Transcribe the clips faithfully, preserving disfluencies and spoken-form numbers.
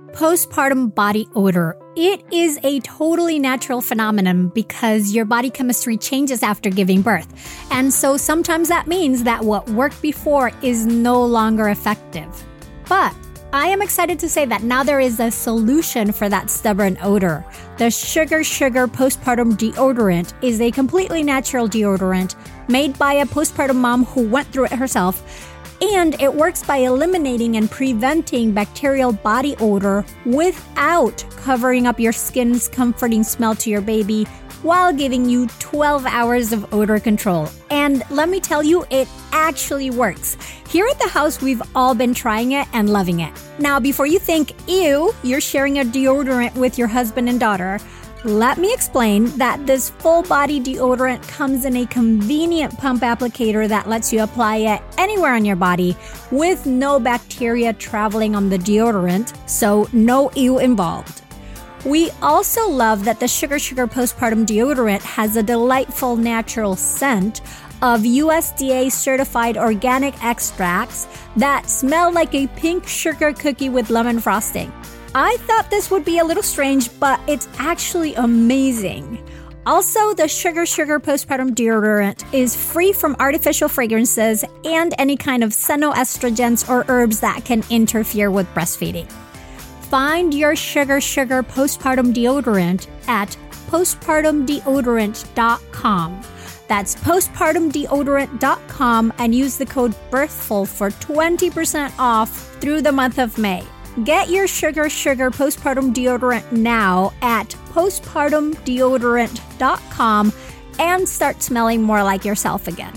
Postpartum body odor. It is a totally natural phenomenon because your body chemistry changes after giving birth. And so sometimes that means that what worked before is no longer effective. But I am excited to say that now there is a solution for that stubborn odor. The Sugar Sugar Postpartum Deodorant is a completely natural deodorant made by a postpartum mom who went through it herself. And it works by eliminating and preventing bacterial body odor without covering up your skin's comforting smell to your baby while giving you twelve hours of odor control. And let me tell you, it actually works. Here at the house, we've all been trying it and loving it. Now, before you think, ew, you're sharing a deodorant with your husband and daughter, let me explain that this full-body deodorant comes in a convenient pump applicator that lets you apply it anywhere on your body with no bacteria traveling on the deodorant, so no ew involved. We also love that the Sugar Sugar Postpartum Deodorant has a delightful natural scent of U S D A-certified organic extracts that smell like a pink sugar cookie with lemon frosting. I thought this would be a little strange, but it's actually amazing. Also, the Sugar Sugar Postpartum Deodorant is free from artificial fragrances and any kind of xenoestrogens or herbs that can interfere with breastfeeding. Find your Sugar Sugar Postpartum Deodorant at postpartum deodorant dot com. That's postpartum deodorant dot com and use the code BIRTHFUL for twenty percent off through the month of May. Get your Sugar Sugar Postpartum Deodorant now at postpartum deodorant dot com and start smelling more like yourself again.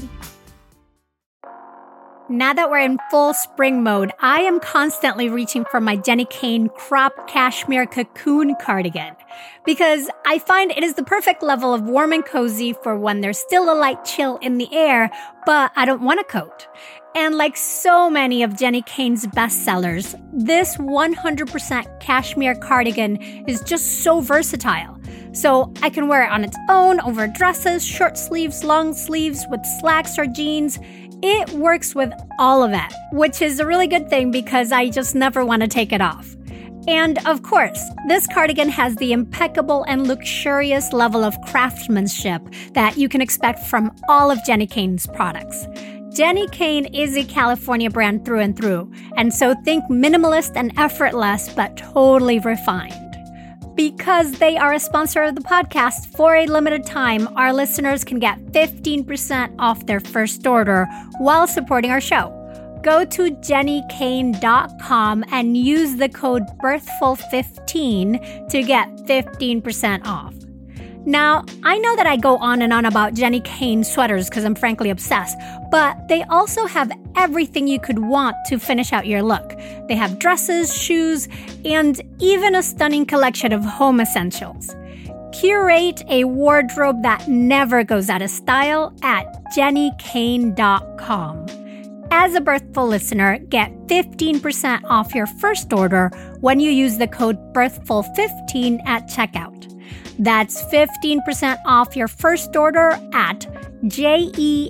Now that we're in full spring mode, I am constantly reaching for my Jenni Kayne crop cashmere cocoon cardigan because I find it is the perfect level of warm and cozy for when there's still a light chill in the air, but I don't want a coat. And like so many of Jenni Kayne's bestsellers, this one hundred percent cashmere cardigan is just so versatile. So I can wear it on its own, over dresses, short sleeves, long sleeves, with slacks or jeans. It works with all of it, which is a really good thing because I just never want to take it off. And of course, this cardigan has the impeccable and luxurious level of craftsmanship that you can expect from all of Jenni Kayne's products. Jenni Kayne is a California brand through and through, and so think minimalist and effortless, but totally refined. Because they are a sponsor of the podcast, for a limited time, our listeners can get fifteen percent off their first order while supporting our show. Go to jenni kayne dot com and use the code birthful fifteen to get fifteen percent off. Now, I know that I go on and on about Jenni Kayne sweaters because I'm frankly obsessed, but they also have everything you could want to finish out your look. They have dresses, shoes, and even a stunning collection of home essentials. Curate a wardrobe that never goes out of style at jenni kayne dot com. As a Birthful listener, get fifteen percent off your first order when you use the code birthful fifteen at checkout. That's fifteen percent off your first order at J-E-N-N-I-K-A-Y-N-E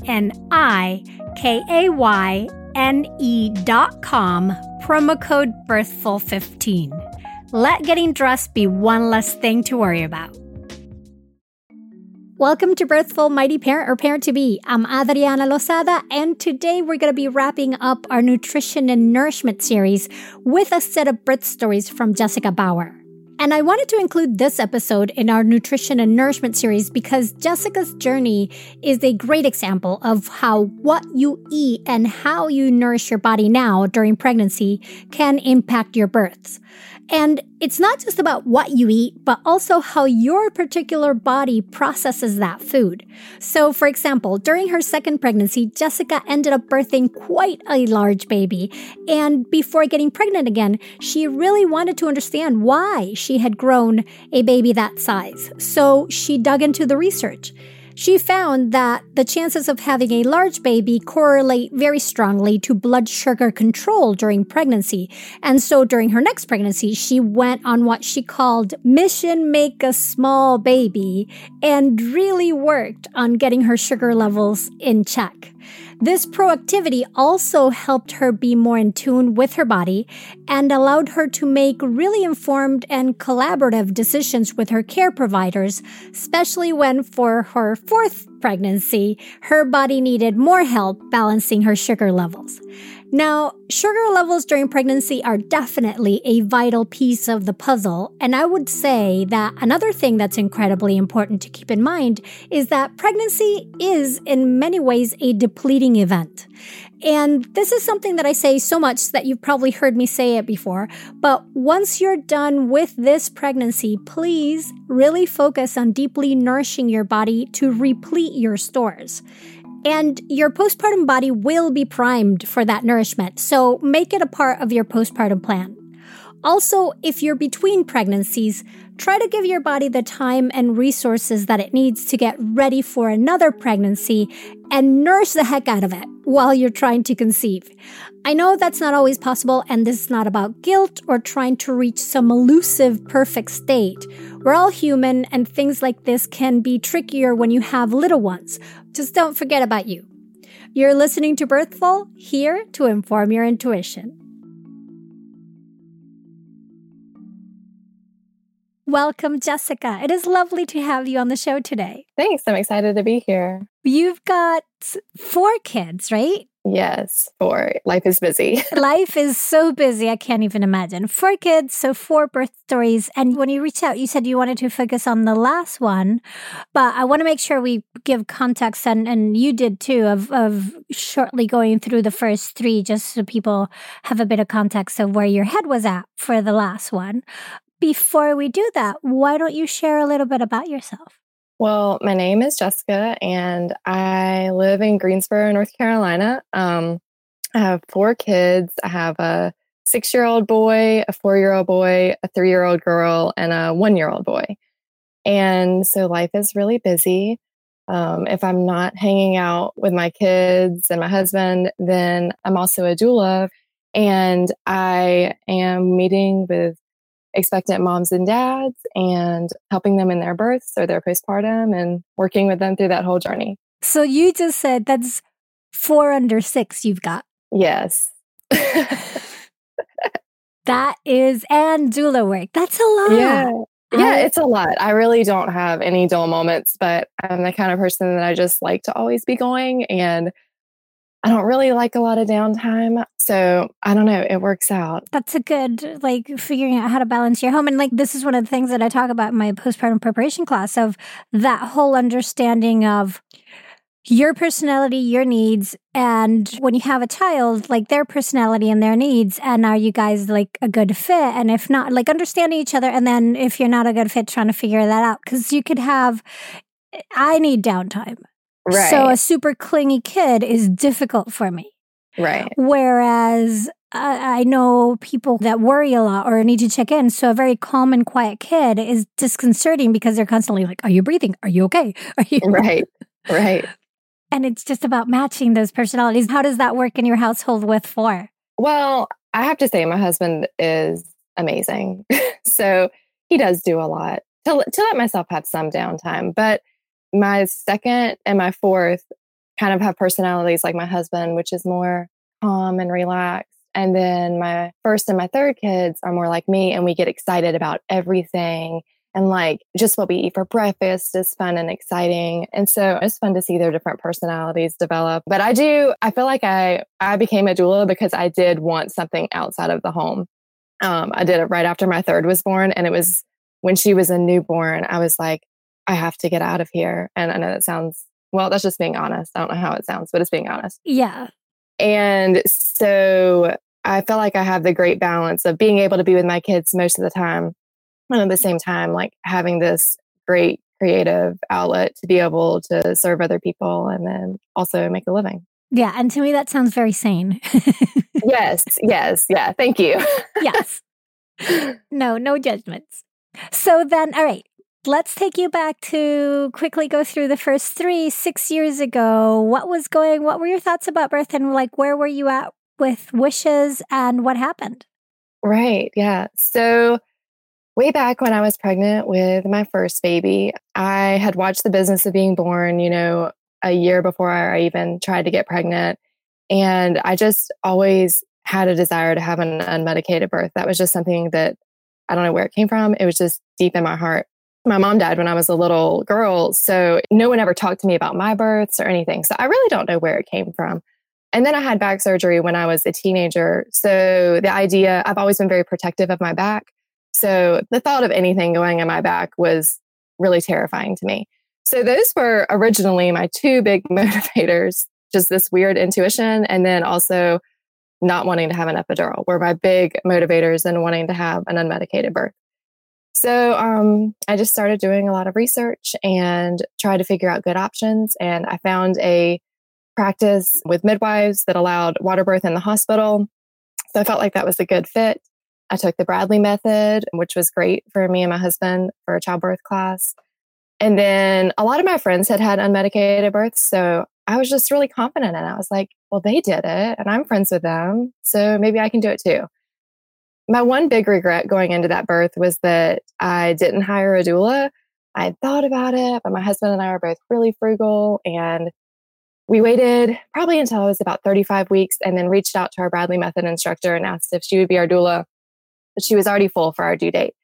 dot com, promo code birthful fifteen. Let getting dressed be one less thing to worry about. Welcome to Birthful Mighty Parent or Parent-to-Be. I'm Adriana Lozada, and today we're going to be wrapping up our nutrition and nourishment series with a set of birth stories from Jessica Bauer. And I wanted to include this episode in our nutrition and nourishment series because Jessica's journey is a great example of how what you eat and how you nourish your body now during pregnancy can impact your births. And it's not just about what you eat, but also how your particular body processes that food. So, for example, during her second pregnancy, Jessica ended up birthing quite a large baby. And before getting pregnant again, she really wanted to understand why she had grown a baby that size. So she dug into the research. She found that the chances of having a large baby correlate very strongly to blood sugar control during pregnancy. And so during her next pregnancy, she went on what she called Mission Make a Small Baby and really worked on getting her sugar levels in check. This proactivity also helped her be more in tune with her body and allowed her to make really informed and collaborative decisions with her care providers, especially when for her fourth pregnancy, her body needed more help balancing her sugar levels. Now, sugar levels during pregnancy are definitely a vital piece of the puzzle, and I would say that another thing that's incredibly important to keep in mind is that pregnancy is in many ways a depleting event. And this is something that I say so much that you've probably heard me say it before, but once you're done with this pregnancy, please really focus on deeply nourishing your body to replete your stores. And your postpartum body will be primed for that nourishment, so make it a part of your postpartum plan. Also, if you're between pregnancies, try to give your body the time and resources that it needs to get ready for another pregnancy and nourish the heck out of it while you're trying to conceive. I know that's not always possible, and this is not about guilt or trying to reach some elusive perfect state. We're all human, and things like this can be trickier when you have little ones. Just don't forget about you. You're listening to Birthful, here to inform your intuition. Welcome, Jessica. It is lovely to have you on the show today. Thanks. I'm excited to be here. You've got four kids, right? Yes, four. Life is busy. Life is so busy. I can't even imagine. Four kids, so four birth stories. And when you reached out, you said you wanted to focus on the last one. But I want to make sure we give context, and, and you did too, of, of shortly going through the first three, just so people have a bit of context of where your head was at for the last one. Before we do that, why don't you share a little bit about yourself? Well, my name is Jessica, and I live in Greensboro, North Carolina. Um, I have four kids. I have a six-year-old boy, a four-year-old boy, a three-year-old girl, and a one-year-old boy. And so life is really busy. Um, if I'm not hanging out with my kids and my husband, then I'm also a doula, and I am meeting with expectant moms and dads and helping them in their births or their postpartum and working with them through that whole journey. So you just said that's four under six you've got. Yes. That is, and doula work. That's a lot. Yeah. Yeah, I, it's a lot. I really don't have any dull moments, but I'm the kind of person that I just like to always be going, and I don't really like a lot of downtime. So I don't know. It works out. That's a good, like, figuring out how to balance your home. And like, this is one of the things that I talk about in my postpartum preparation class, of that whole understanding of your personality, your needs, and when you have a child, like their personality and their needs. And are you guys like a good fit? And if not, like understanding each other. And then if you're not a good fit, trying to figure that out. Because you could have, I need downtime. Right. So a super clingy kid is difficult for me. Right. Whereas I, I know people that worry a lot or need to check in. So a very calm and quiet kid is disconcerting because they're constantly like, are you breathing? Are you okay? Are you Right. Right. And it's just about matching those personalities. How does that work in your household with four? Well, I have to say my husband is amazing. So he does do a lot to, to let myself have some downtime. But my second and my fourth kind of have personalities like my husband, which is more calm and relaxed. And then my first and my third kids are more like me, and we get excited about everything. And like just what we eat for breakfast is fun and exciting. And so it's fun to see their different personalities develop. But I do, I feel like I, I became a doula because I did want something outside of the home. Um, I did it right after my third was born. And it was when she was a newborn, I was like, I have to get out of here. And I know that sounds, well, that's just being honest. I don't know how it sounds, but it's being honest. Yeah. And so I feel like I have the great balance of being able to be with my kids most of the time. And at the same time, like having this great creative outlet to be able to serve other people and then also make a living. Yeah. And to me, that sounds very sane. Yes. Yes. Yeah. Thank you. Yes. No, no judgments. So then, all right. Let's take you back to quickly go through the first three, six years ago. What was going, what were your thoughts about birth, and like, where were you at with wishes and what happened? Right. Yeah. So way back when I was pregnant with my first baby, I had watched The Business of Being Born, you know, a year before I even tried to get pregnant. And I just always had a desire to have an unmedicated birth. That was just something that I don't know where it came from. It was just deep in my heart. My mom died when I was a little girl, so no one ever talked to me about my births or anything. So I really don't know where it came from. And then I had back surgery when I was a teenager. So the idea, I've always been very protective of my back. So the thought of anything going in my back was really terrifying to me. So those were originally my two big motivators, just this weird intuition, and then also not wanting to have an epidural were my big motivators and wanting to have an unmedicated birth. So um, I just started doing a lot of research and tried to figure out good options. And I found a practice with midwives that allowed water birth in the hospital. So I felt like that was a good fit. I took the Bradley method, which was great for me and my husband for a childbirth class. And then a lot of my friends had had unmedicated births. So I was just really confident. And I was like, well, they did it and I'm friends with them. So maybe I can do it too. My one big regret going into that birth was that I didn't hire a doula. I had thought about it, but my husband and I were both really frugal. And we waited probably until I was about thirty-five weeks and then reached out to our Bradley method instructor and asked if she would be our doula. But she was already full for our due date.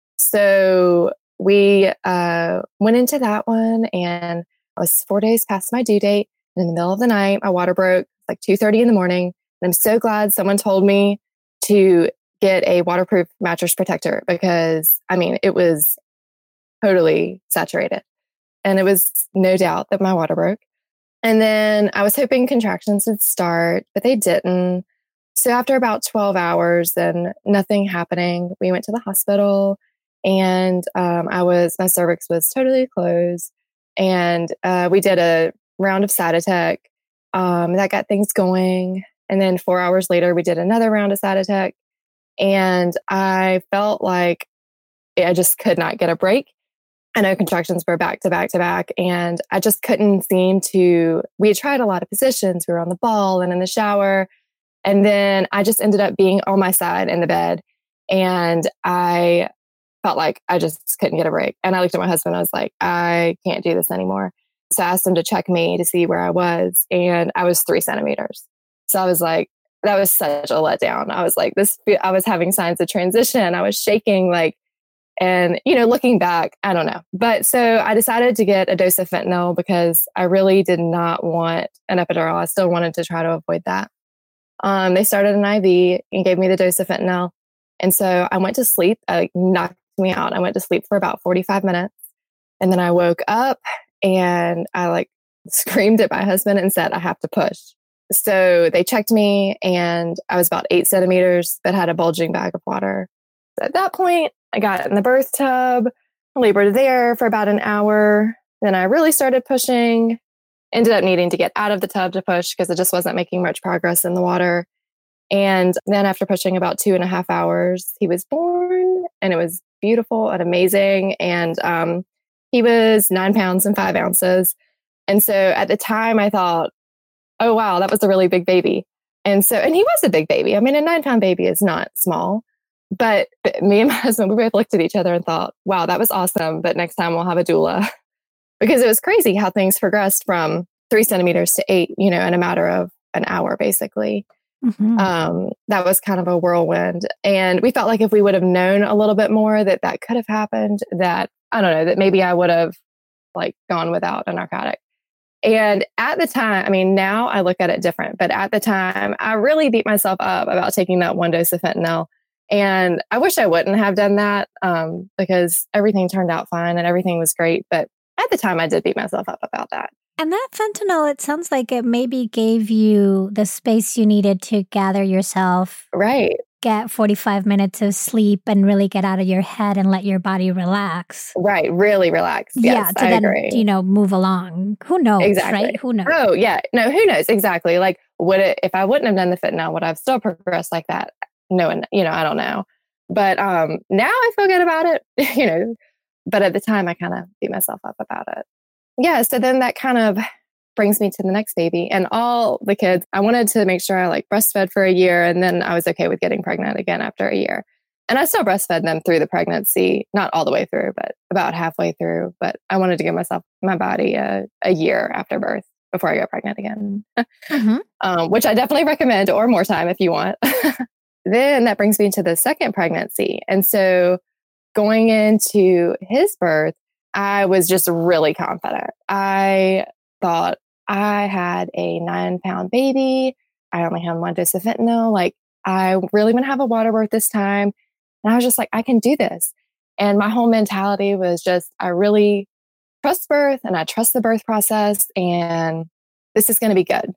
So we uh, went into that one and I was four days past my due date. And in the middle of the night, my water broke like two thirty in the morning. And I'm so glad someone told me to get a waterproof mattress protector because, I mean, it was totally saturated. And it was no doubt that my water broke. And then I was hoping contractions would start, but they didn't. So after about twelve hours and nothing happening, we went to the hospital and um, I was, my cervix was totally closed. And uh, we did a round of Cytotec um, that got things going. And then four hours later, we did another round of Cytotec. And I felt like I just could not get a break. I know contractions were back to back to back. And I just couldn't seem to, we had tried a lot of positions. We were on the ball and in the shower. And then I just ended up being on my side in the bed. And I felt like I just couldn't get a break. And I looked at my husband. I was like, I can't do this anymore. So I asked him to check me to see where I was. And I was three centimeters. So I was like, that was such a letdown. I was like, this, I was having signs of transition. I was shaking like, and, you know, looking back, I don't know. But so I decided to get a dose of fentanyl because I really did not want an epidural. I still wanted to try to avoid that. Um, they started an I V and gave me the dose of fentanyl. And so I went to sleep. I like, knocked me out. I went to sleep for about forty-five minutes. And then I woke up and I like screamed at my husband and said, I have to push. So they checked me and I was about eight centimeters, but had a bulging bag of water. So at that point, I got in the birth tub, labored there for about an hour. Then I really started pushing, ended up needing to get out of the tub to push because it just wasn't making much progress in the water. And then after pushing about two and a half hours, he was born and it was beautiful and amazing. And um, he was nine pounds and five ounces. And so at the time I thought, oh, wow, that was a really big baby. And so, and he was a big baby. I mean, a nine pound baby is not small. But me and my husband, we both looked at each other and thought, wow, that was awesome. But next time we'll have a doula. Because it was crazy how things progressed from three centimeters to eight, you know, in a matter of an hour, basically. Mm-hmm. Um, that was kind of a whirlwind. And we felt like if we would have known a little bit more that that could have happened, that, I don't know, that maybe I would have like gone without a narcotic. And at the time, I mean, now I look at it different, but at the time, I really beat myself up about taking that one dose of fentanyl. And I wish I wouldn't have done that um, because everything turned out fine and everything was great. But at the time, I did beat myself up about that. And that fentanyl, it sounds like it maybe gave you the space you needed to gather yourself. Right. Get forty-five minutes of sleep and really get out of your head and let your body relax. Right. Really relax. Yes, yeah. To I then, agree. you know, move along. Who knows? Exactly. Right? Who knows? Oh, yeah. No, who knows? Exactly. Like, would it, if I wouldn't have done the fentanyl, would I have still progressed like that? No, and you know, I don't know. But um, now I feel good about it, you know, but at the time I kind of beat myself up about it. Yeah. So then that kind of brings me to the next baby and all the kids. I wanted to make sure I like breastfed for a year and then I was okay with getting pregnant again after a year. And I still breastfed them through the pregnancy, not all the way through, but about halfway through. But I wanted to give myself, my body a, a year after birth. before I got pregnant again, mm-hmm. um, which I definitely recommend, or more time if you want. Then that brings me to the second pregnancy. And so going into his birth, I was just really confident. I thought I had a nine pound baby. I only had one dose of fentanyl. Like, I really want to have a water birth this time. And I was just like, I can do this. And my whole mentality was just, I really trust birth and I trust the birth process, and this is going to be good.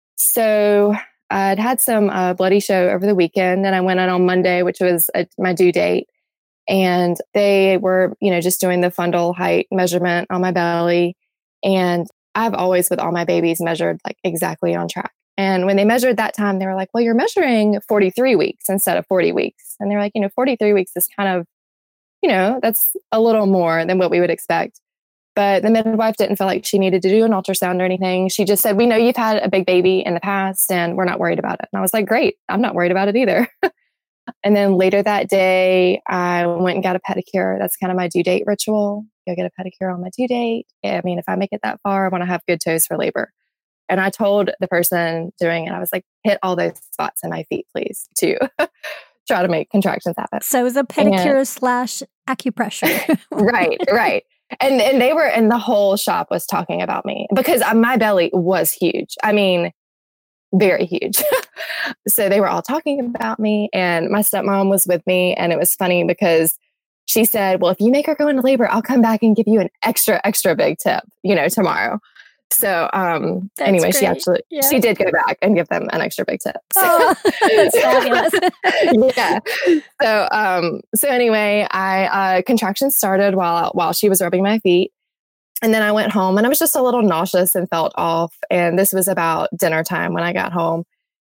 So I'd had some uh, bloody show over the weekend, and I went in on Monday, which was a, my due date. And they were, you know, just doing the fundal height measurement on my belly. And I've always, with all my babies, measured like exactly on track. And when they measured that time, they were like, well, you're measuring forty-three weeks instead of forty weeks. And they're like, you know, forty-three weeks is kind of, you know, that's a little more than what we would expect. But the midwife didn't feel like she needed to do an ultrasound or anything. She just said, we know you've had a big baby in the past and we're not worried about it. And I was like, great, I'm not worried about it either. And then later that day, I went and got a pedicure. That's kind of my due date ritual. Go get a pedicure on my due date. I mean, if I make it that far, I want to have good toes for labor. And I told the person doing it, I was like, hit all those spots in my feet, please, to try to make contractions happen. So it was a pedicure and, slash acupressure. Right, right. And and they were, and the whole shop was talking about me because my belly was huge. I mean, very huge. So they were all talking about me, and my stepmom was with me. And it was funny because she said, well, if you make her go into labor, I'll come back and give you an extra, extra big tip, you know, tomorrow. So um, anyway, great. she actually, yeah. she did go back and give them an extra big tip. So. Oh, that's fabulous. Yeah. So, um, so anyway, I, uh, contractions started while, while she was rubbing my feet. And then I went home and I was just a little nauseous and felt off. And this was about dinner time when I got home.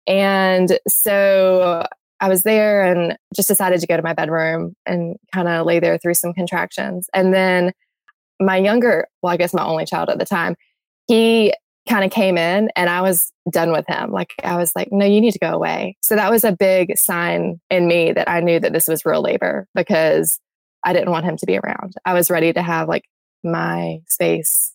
And so I was there and just decided to go to my bedroom and kind of lay there through some contractions. And then my younger, well, I guess my only child at the time, he kind of came in and I was done with him. Like, I was like, no, you need to go away. So that was a big sign in me that I knew that this was real labor because I didn't want him to be around. I was ready to have like my space.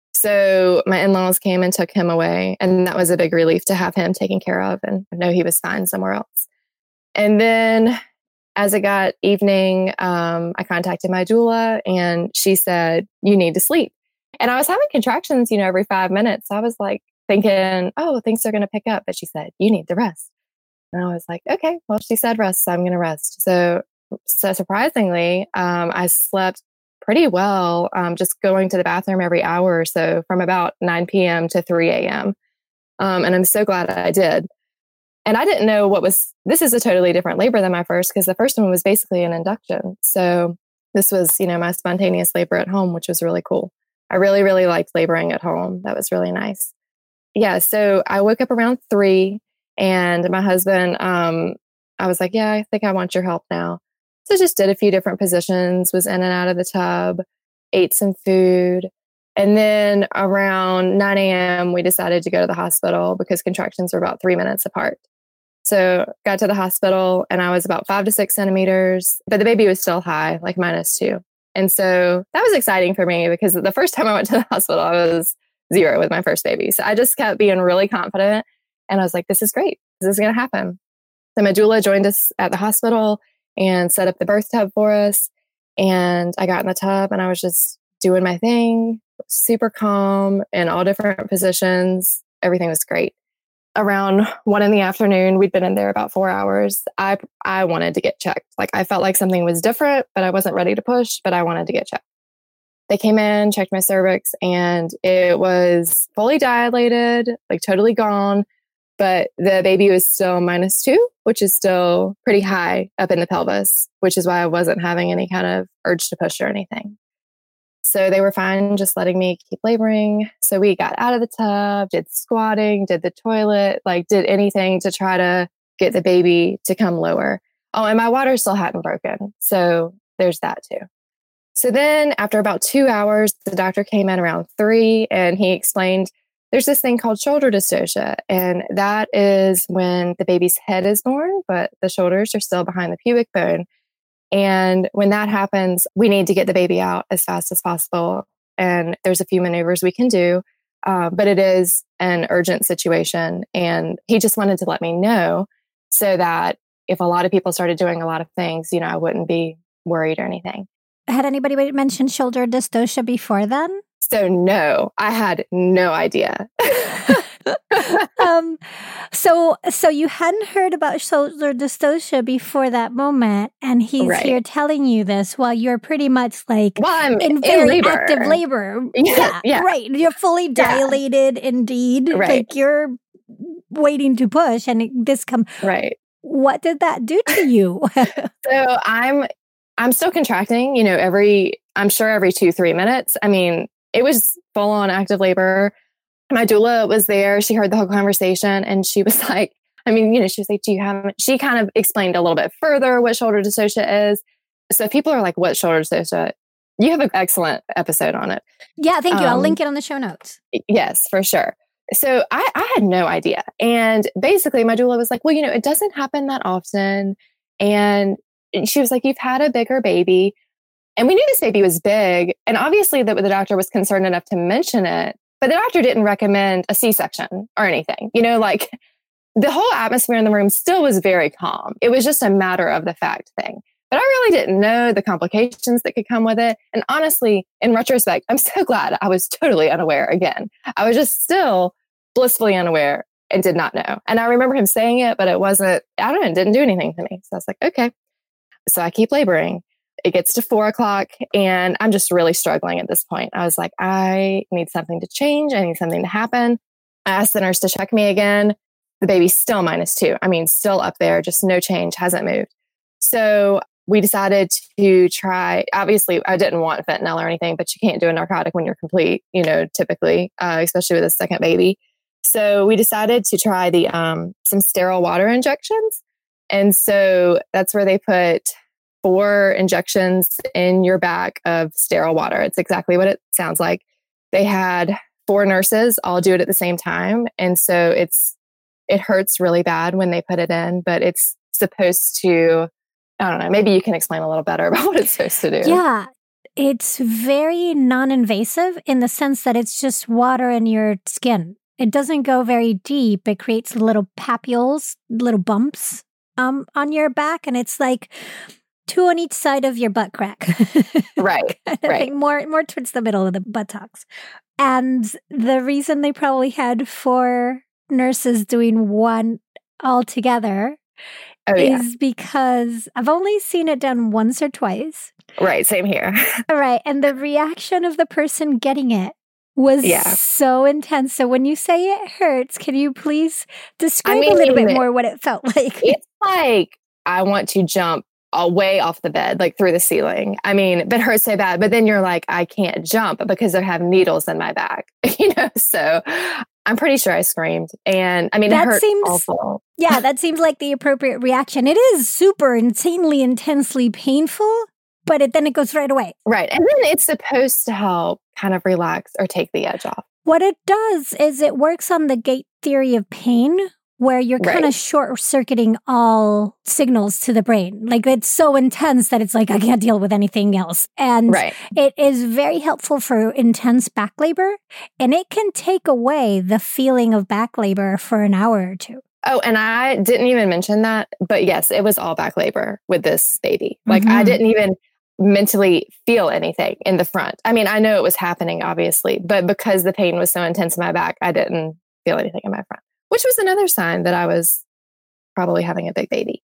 So my in-laws came and took him away. And that was a big relief to have him taken care of and know he was fine somewhere else. And then as it got evening, um, I contacted my doula and she said, you need to sleep. And I was having contractions, you know, every five minutes. I was like thinking, oh, things are going to pick up. But she said, you need to rest. And I was like, okay, well, she said rest, so I'm going to rest. So, so surprisingly, um, I slept pretty well, um, just going to the bathroom every hour or so from about nine p.m. to three a.m. Um, and I'm so glad I did. And I didn't know what was, this is a totally different labor than my first, because the first one was basically an induction. So this was, you know, my spontaneous labor at home, which was really cool. I really, really liked laboring at home. That was really nice. Yeah. So I woke up around three and my husband, um, I was like, yeah, I think I want your help now. So just did a few different positions, was in and out of the tub, ate some food. And then around nine a.m., we decided to go to the hospital because contractions were about three minutes apart. So got to the hospital and I was about five to six centimeters, but the baby was still high, like minus two. And so that was exciting for me because the first time I went to the hospital, I was zero with my first baby. So I just kept being really confident. And I was like, this is great. This is going to happen. So my doula joined us at the hospital and set up the birth tub for us. And I got in the tub and I was just doing my thing, super calm in all different positions. Everything was great. Around one in the afternoon, we'd been in there about four hours. I I wanted to get checked. Like, I felt like something was different, but I wasn't ready to push, but I wanted to get checked. They came in, checked my cervix, and it was fully dilated, like totally gone. But the baby was still minus two, which is still pretty high up in the pelvis, which is why I wasn't having any kind of urge to push or anything. So they were fine just letting me keep laboring. So we got out of the tub, did squatting, did the toilet, like did anything to try to get the baby to come lower. Oh, and my water still hadn't broken. So there's that too. So then after about two hours, the doctor came in around three and he explained there's this thing called shoulder dystocia. And that is when the baby's head is born, but the shoulders are still behind the pubic bone. And when that happens, we need to get the baby out as fast as possible. And there's a few maneuvers we can do. Uh, but it is an urgent situation. And he just wanted to let me know so that if a lot of people started doing a lot of things, you know, I wouldn't be worried or anything. Had anybody mentioned shoulder dystocia before then? So no, I had no idea. um, so, so you hadn't heard about shoulder dystocia before that moment, and he's right. here telling you this while you're pretty much like well, I'm in, in very labor. active labor. Yeah, yeah, yeah, right. You're fully dilated, yeah. indeed. Right. Like you're waiting to push, and it, this come. Right. What did that do to you? So I'm, I'm still contracting. You know, every I'm sure every two three minutes. I mean, it was full on active labor. My doula was there. She heard the whole conversation and she was like, I mean, you know, she was like, do you have, she kind of explained a little bit further what shoulder dystocia is. So if people are like, what shoulder dystocia? You have an excellent episode on it. Yeah, thank you. Um, I'll link it on the show notes. Yes, for sure. So I, I had no idea. And basically my doula was like, well, you know, it doesn't happen that often. And she was like, you've had a bigger baby. And we knew this baby was big. And obviously the, the doctor was concerned enough to mention it. But the doctor didn't recommend a C-section or anything. You know, like the whole atmosphere in the room still was very calm. It was just a matter of the fact thing. But I really didn't know the complications that could come with it. And honestly, in retrospect, I'm so glad I was totally unaware again. I was just still blissfully unaware and did not know. And I remember him saying it, but it wasn't, I don't know, it didn't do anything to me. So I was like, okay. So I keep laboring. It gets to four o'clock and I'm just really struggling at this point. I was like, I need something to change. I need something to happen. I asked the nurse to check me again. The baby's still minus two. I mean, still up there, just no change, hasn't moved. So we decided to try, obviously I didn't want fentanyl or anything, but you can't do a narcotic when you're complete, you know, typically, uh, especially with a second baby. So we decided to try the um, some sterile water injections. And so that's where they put four injections in your back of sterile water. It's exactly what it sounds like. They had four nurses all do it at the same time. And so it's, it hurts really bad when they put it in, but it's supposed to, I don't know, maybe you can explain a little better about what it's supposed to do. Yeah. It's very non-invasive in the sense that it's just water in your skin. It doesn't go very deep. It creates little papules, little bumps um, on your back. And it's like two on each side of your butt crack. Right, right. More, more towards the middle of the buttocks. And the reason they probably had four nurses doing one all together oh, is yeah. because I've only seen it done once or twice. Right, same here. All right. And the reaction of the person getting it was yeah. so intense. So when you say it hurts, can you please describe I mean, a little bit more what it felt like? It's like I want to jump way off the bed, like through the ceiling. I mean, but hurts so bad. But then you're like, I can't jump because they have needles in my back, you know? So I'm pretty sure I screamed. And I mean, that it hurt seems, awful. Yeah, that seems like the appropriate reaction. It is super insanely, intensely painful, but it, then it goes right away. Right. And then it's supposed to help kind of relax or take the edge off. What it does is it works on the gate theory of pain, where you're kind of right. short-circuiting all signals to the brain. Like, it's so intense that it's like, I can't deal with anything else. And right. it is very helpful for intense back labor. And it can take away the feeling of back labor for an hour or two. Oh, and I didn't even mention that. But yes, it was all back labor with this baby. Like, mm-hmm. I didn't even mentally feel anything in the front. I mean, I know it was happening, obviously. But because the pain was so intense in my back, I didn't feel anything in my front. Which was another sign that I was probably having a big baby.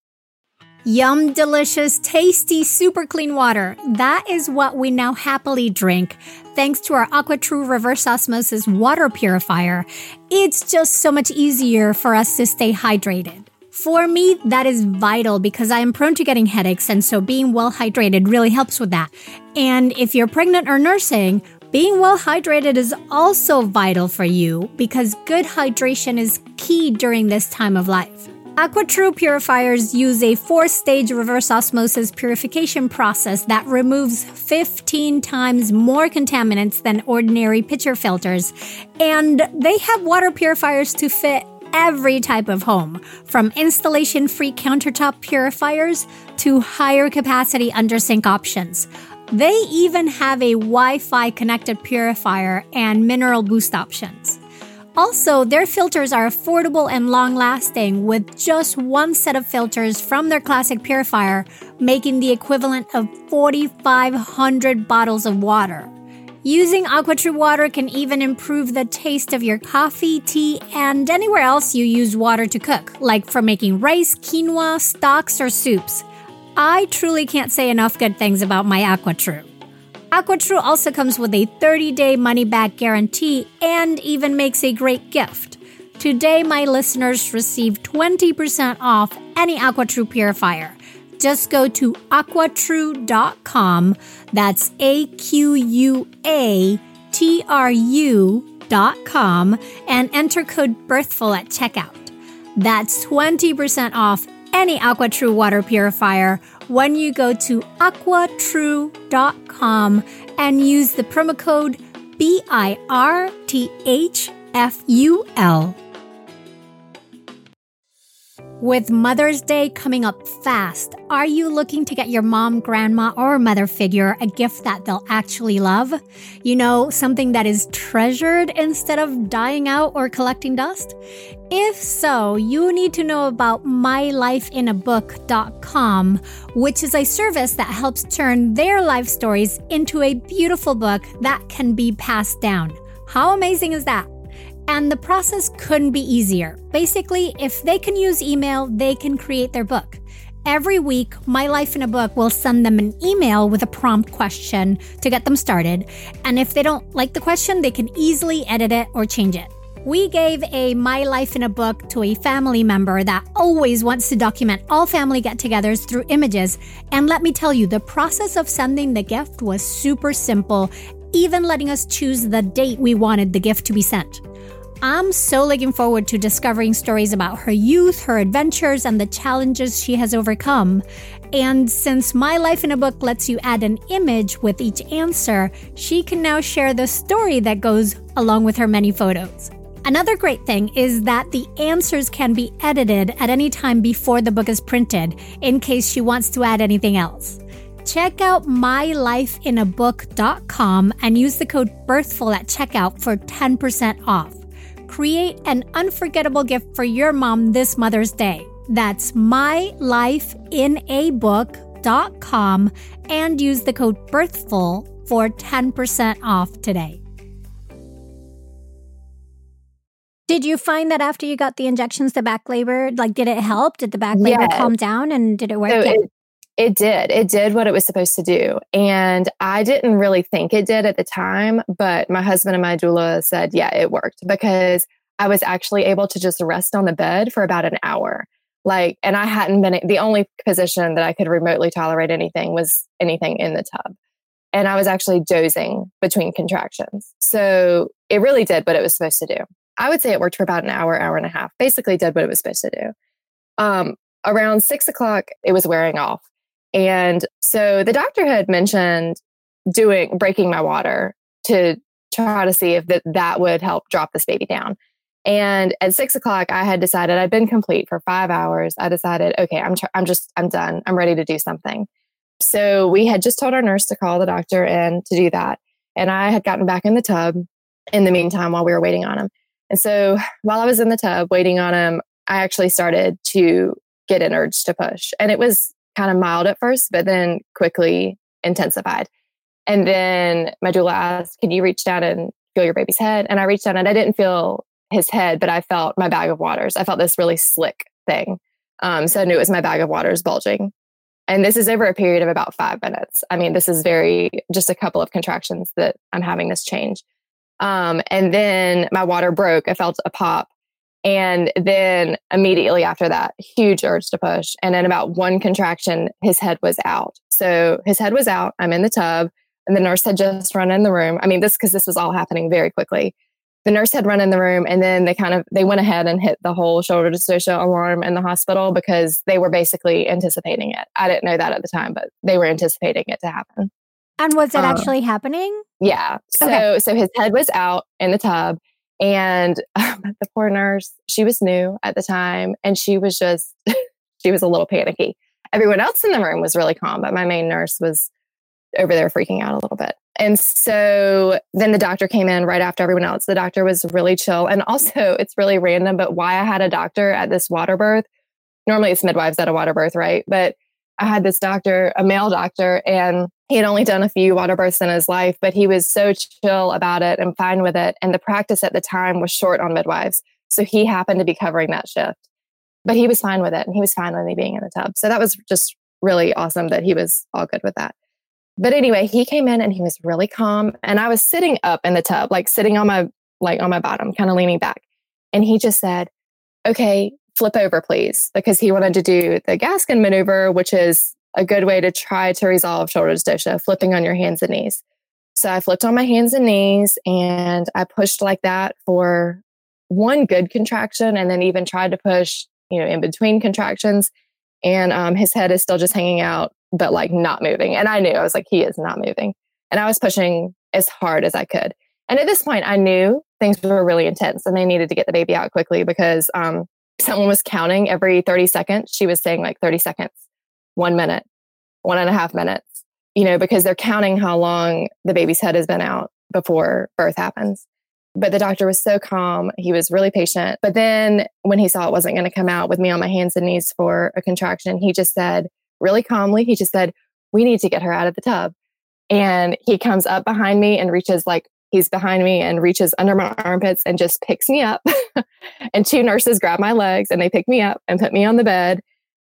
Yum, delicious, tasty, super clean water. That is what we now happily drink, thanks to our AquaTrue reverse osmosis water purifier. It's just so much easier for us to stay hydrated. For me, that is vital because I am prone to getting headaches, and so being well hydrated really helps with that. And if you're pregnant or nursing, being well hydrated is also vital for you because good hydration is key during this time of life. AquaTrue purifiers use a four-stage reverse osmosis purification process that removes fifteen times more contaminants than ordinary pitcher filters. And they have water purifiers to fit every type of home, from installation-free countertop purifiers to higher capacity under-sink options. They even have a Wi-Fi connected purifier and mineral boost options. Also, their filters are affordable and long-lasting with just one set of filters from their classic purifier, making the equivalent of forty-five hundred bottles of water. Using AquaTrue water can even improve the taste of your coffee, tea, and anywhere else you use water to cook, like for making rice, quinoa, stocks, or soups. I truly can't say enough good things about my AquaTrue. AquaTrue also comes with a thirty-day money-back guarantee and even makes a great gift. Today, my listeners receive twenty percent off any AquaTrue purifier. Just go to aqua true dot com, that's A Q U A T R U dot com, and enter code BIRTHFUL at checkout. That's twenty percent off any AquaTrue water purifier when you go to aqua true dot com and use the promo code B I R T H F U L. With Mother's Day coming up fast, are you looking to get your mom, grandma, or mother figure a gift that they'll actually love? You know, something that is treasured instead of dying out or collecting dust? If so, you need to know about my life in a book dot com, which is a service that helps turn their life stories into a beautiful book that can be passed down. How amazing is that? And the process couldn't be easier. Basically, if they can use email, they can create their book. Every week, My Life in a Book will send them an email with a prompt question to get them started. And if they don't like the question, they can easily edit it or change it. We gave a My Life in a Book to a family member that always wants to document all family get-togethers through images. And let me tell you, the process of sending the gift was super simple, even letting us choose the date we wanted the gift to be sent. I'm so looking forward to discovering stories about her youth, her adventures, and the challenges she has overcome. And since My Life in a Book lets you add an image with each answer, she can now share the story that goes along with her many photos. Another great thing is that the answers can be edited at any time before the book is printed, in case she wants to add anything else. Check out my life in a book dot com and use the code BIRTHFUL at checkout for ten percent off. Create an unforgettable gift for your mom this Mother's Day. That's my life in a book dot com and use the code BIRTHFUL for ten percent off today. Did you find that after you got the injections, the back labor, like did it help? Did the back labor Yes. calm down and did it work? So Yeah. it, it did. It did what it was supposed to do. And I didn't really think it did at the time, but my husband and my doula said, yeah, it worked, because I was actually able to just rest on the bed for about an hour. Like, and I hadn't been, the only position that I could remotely tolerate anything was anything in the tub. And I was actually dozing between contractions. So it really did what it was supposed to do. I would say it worked for about an hour, hour and a half, basically did what it was supposed to do. Um, around six o'clock, it was wearing off. And so the doctor had mentioned doing, breaking my water to try to see if that, that would help drop this baby down. And at six o'clock, I had decided I'd been complete for five hours. I decided, okay, I'm, tr- I'm just, I'm done. I'm ready to do something. So we had just told our nurse to call the doctor in to do that. And I had gotten back in the tub in the meantime while we were waiting on him. And so while I was in the tub waiting on him, I actually started to get an urge to push. And it was kind of mild at first, but then quickly intensified. And then my doula asked, can you reach down and feel your baby's head? And I reached down and I didn't feel his head, but I felt my bag of waters. I felt this really slick thing. Um, so I knew it was my bag of waters bulging. And this is over a period of about five minutes. I mean, this is very, just a couple of contractions that I'm having this change. Um, and then my water broke. I felt a pop. And then immediately after that, huge urge to push. And in about one contraction, his head was out. So his head was out. I'm in the tub and the nurse had just run in the room. I mean, this, because this was all happening very quickly. The nurse had run in the room and then they kind of, they went ahead and hit the whole shoulder dystocia alarm in the hospital because they were basically anticipating it. I didn't know that at the time, but they were anticipating it to happen. And was it Um, actually happening? Yeah. So, Okay. so his head was out in the tub and um, the poor nurse, she was new at the time and she was just, she was a little panicky. Everyone else in the room was really calm, but my main nurse was over there freaking out a little bit. And so then the doctor came in right after everyone else. The doctor was really chill. And also, it's really random, but why I had a doctor at this water birth, normally it's midwives at a water birth, right? But I had this doctor, a male doctor, and he had only done a few water births in his life, but he was so chill about it and fine with it. And the practice at the time was short on midwives. So he happened to be covering that shift, but he was fine with it. And he was fine with me being in the tub. So that was just really awesome that he was all good with that. But anyway, he came in and he was really calm. And I was sitting up in the tub, like sitting on my, like on my bottom, kind of leaning back. And he just said, okay, flip over, please. Because he wanted to do the Gaskin maneuver, which is a good way to try to resolve shoulder dystocia, flipping on your hands and knees. So I flipped on my hands and knees and I pushed like that for one good contraction and then even tried to push, you know, in between contractions. And um, his head is still just hanging out, but like not moving. And I knew, I was like, he is not moving. And I was pushing as hard as I could. And at this point, I knew things were really intense and they needed to get the baby out quickly because um, someone was counting every thirty seconds. She was saying like thirty seconds, one minute, one and a half minutes, you know, because they're counting how long the baby's head has been out before birth happens. But the doctor was so calm. He was really patient. But then when he saw it wasn't going to come out with me on my hands and knees for a contraction, he just said really calmly, he just said, we need to get her out of the tub. And he comes up behind me and reaches like, he's behind me and reaches under my armpits and just picks me up. And two nurses grab my legs and they pick me up and put me on the bed.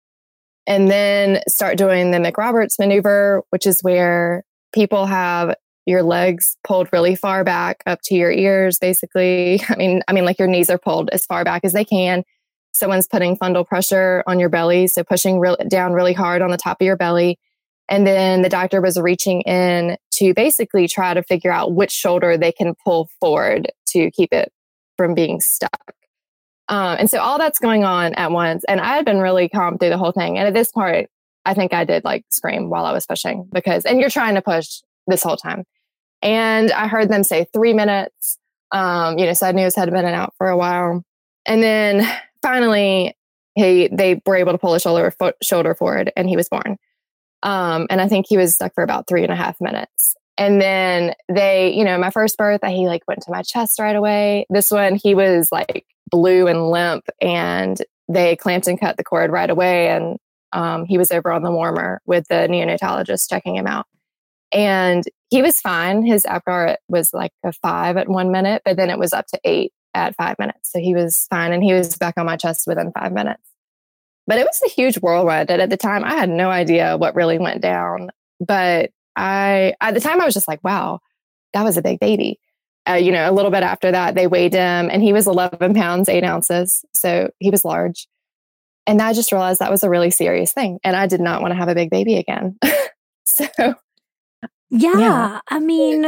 And then start doing the McRoberts maneuver, which is where people have your legs pulled really far back up to your ears, basically. I mean, I mean, like your knees are pulled as far back as they can. Someone's putting fundal pressure on your belly, so pushing real, down really hard on the top of your belly. And then the doctor was reaching in to basically try to figure out which shoulder they can pull forward to keep it from being stuck. Um, and so all that's going on at once. And I had been really calm through the whole thing. And at this part, I think I did like scream while I was pushing because, and you're trying to push this whole time. And I heard them say three minutes, um, you know, so I knew his head had been out for a while. And then finally, he, they were able to pull his shoulder, fo- shoulder forward and he was born. Um, and I think he was stuck for about three and a half minutes. And then they, you know, my first birth, he like went to my chest right away. This one, he was like blue and limp and they clamped and cut the cord right away. And um, he was over on the warmer with the neonatologist checking him out. And he was fine. His Apgar was like a five at one minute, but then it was up to eight at five minutes. So he was fine. And he was back on my chest within five minutes. But it was a huge whirlwind. And at the time, I had no idea what really went down. But I, at the time, I was just like, wow, that was a big baby. Uh, you know, a little bit after that, they weighed him and he was eleven pounds, eight ounces. So he was large. And I just realized that was a really serious thing. And I did not want to have a big baby again. so, yeah, yeah, I mean,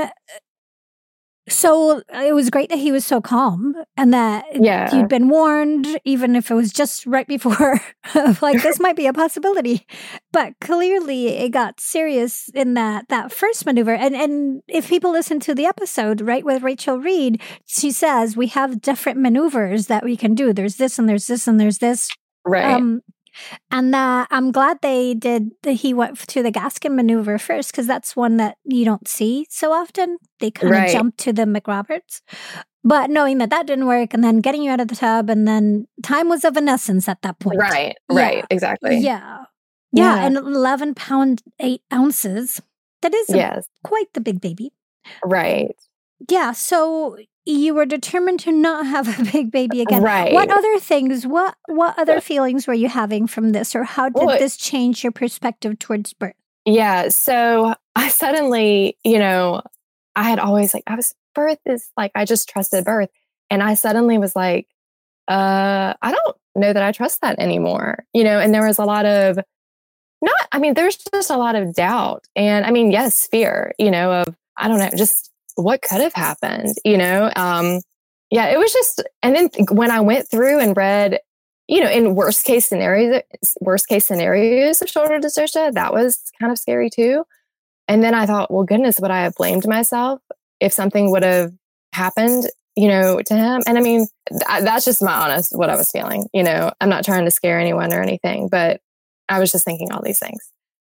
so it was great that he was so calm and that yeah. you'd been warned, even if it was just right before, like this might be a possibility. But clearly it got serious in that that first maneuver. And and if people listen to the episode, right, with Rachel Reed, she says we have different maneuvers that we can do. There's this and there's this and there's this. Right. Um, and uh, I'm glad they did, the, he went to the Gaskin maneuver first because that's one that you don't see so often. They kind of right. jump to the McRoberts. But knowing that that didn't work and then getting you out of the tub and then time was of an essence at that point. Right, yeah. right, exactly. Yeah. Yeah, yeah. and eleven pound, eight ounces. That is a, yes. quite the big baby. Right. Yeah, so you were determined to not have a big baby again. Right. What other things, what what other feelings were you having from this, or how did well, this change your perspective towards birth? Yeah, so I suddenly, you know, I had always like, I was, birth is like, I just trusted birth. And I suddenly was like, uh, I don't know that I trust that anymore, you know, and there was a lot of, not, I mean, there's just a lot of doubt. And I mean, yes, fear, you know, of, I don't know, just what could have happened, you know? Um, yeah, it was just, and then when I went through and read, you know, in worst case scenarios, worst case scenarios of shoulder dystocia, that was kind of scary too. And then I thought, well, goodness, would I have blamed myself if something would have happened, you know, to him? And I mean, th- that's just my honest, what I was feeling, you know, I'm not trying to scare anyone or anything, but I was just thinking all these things.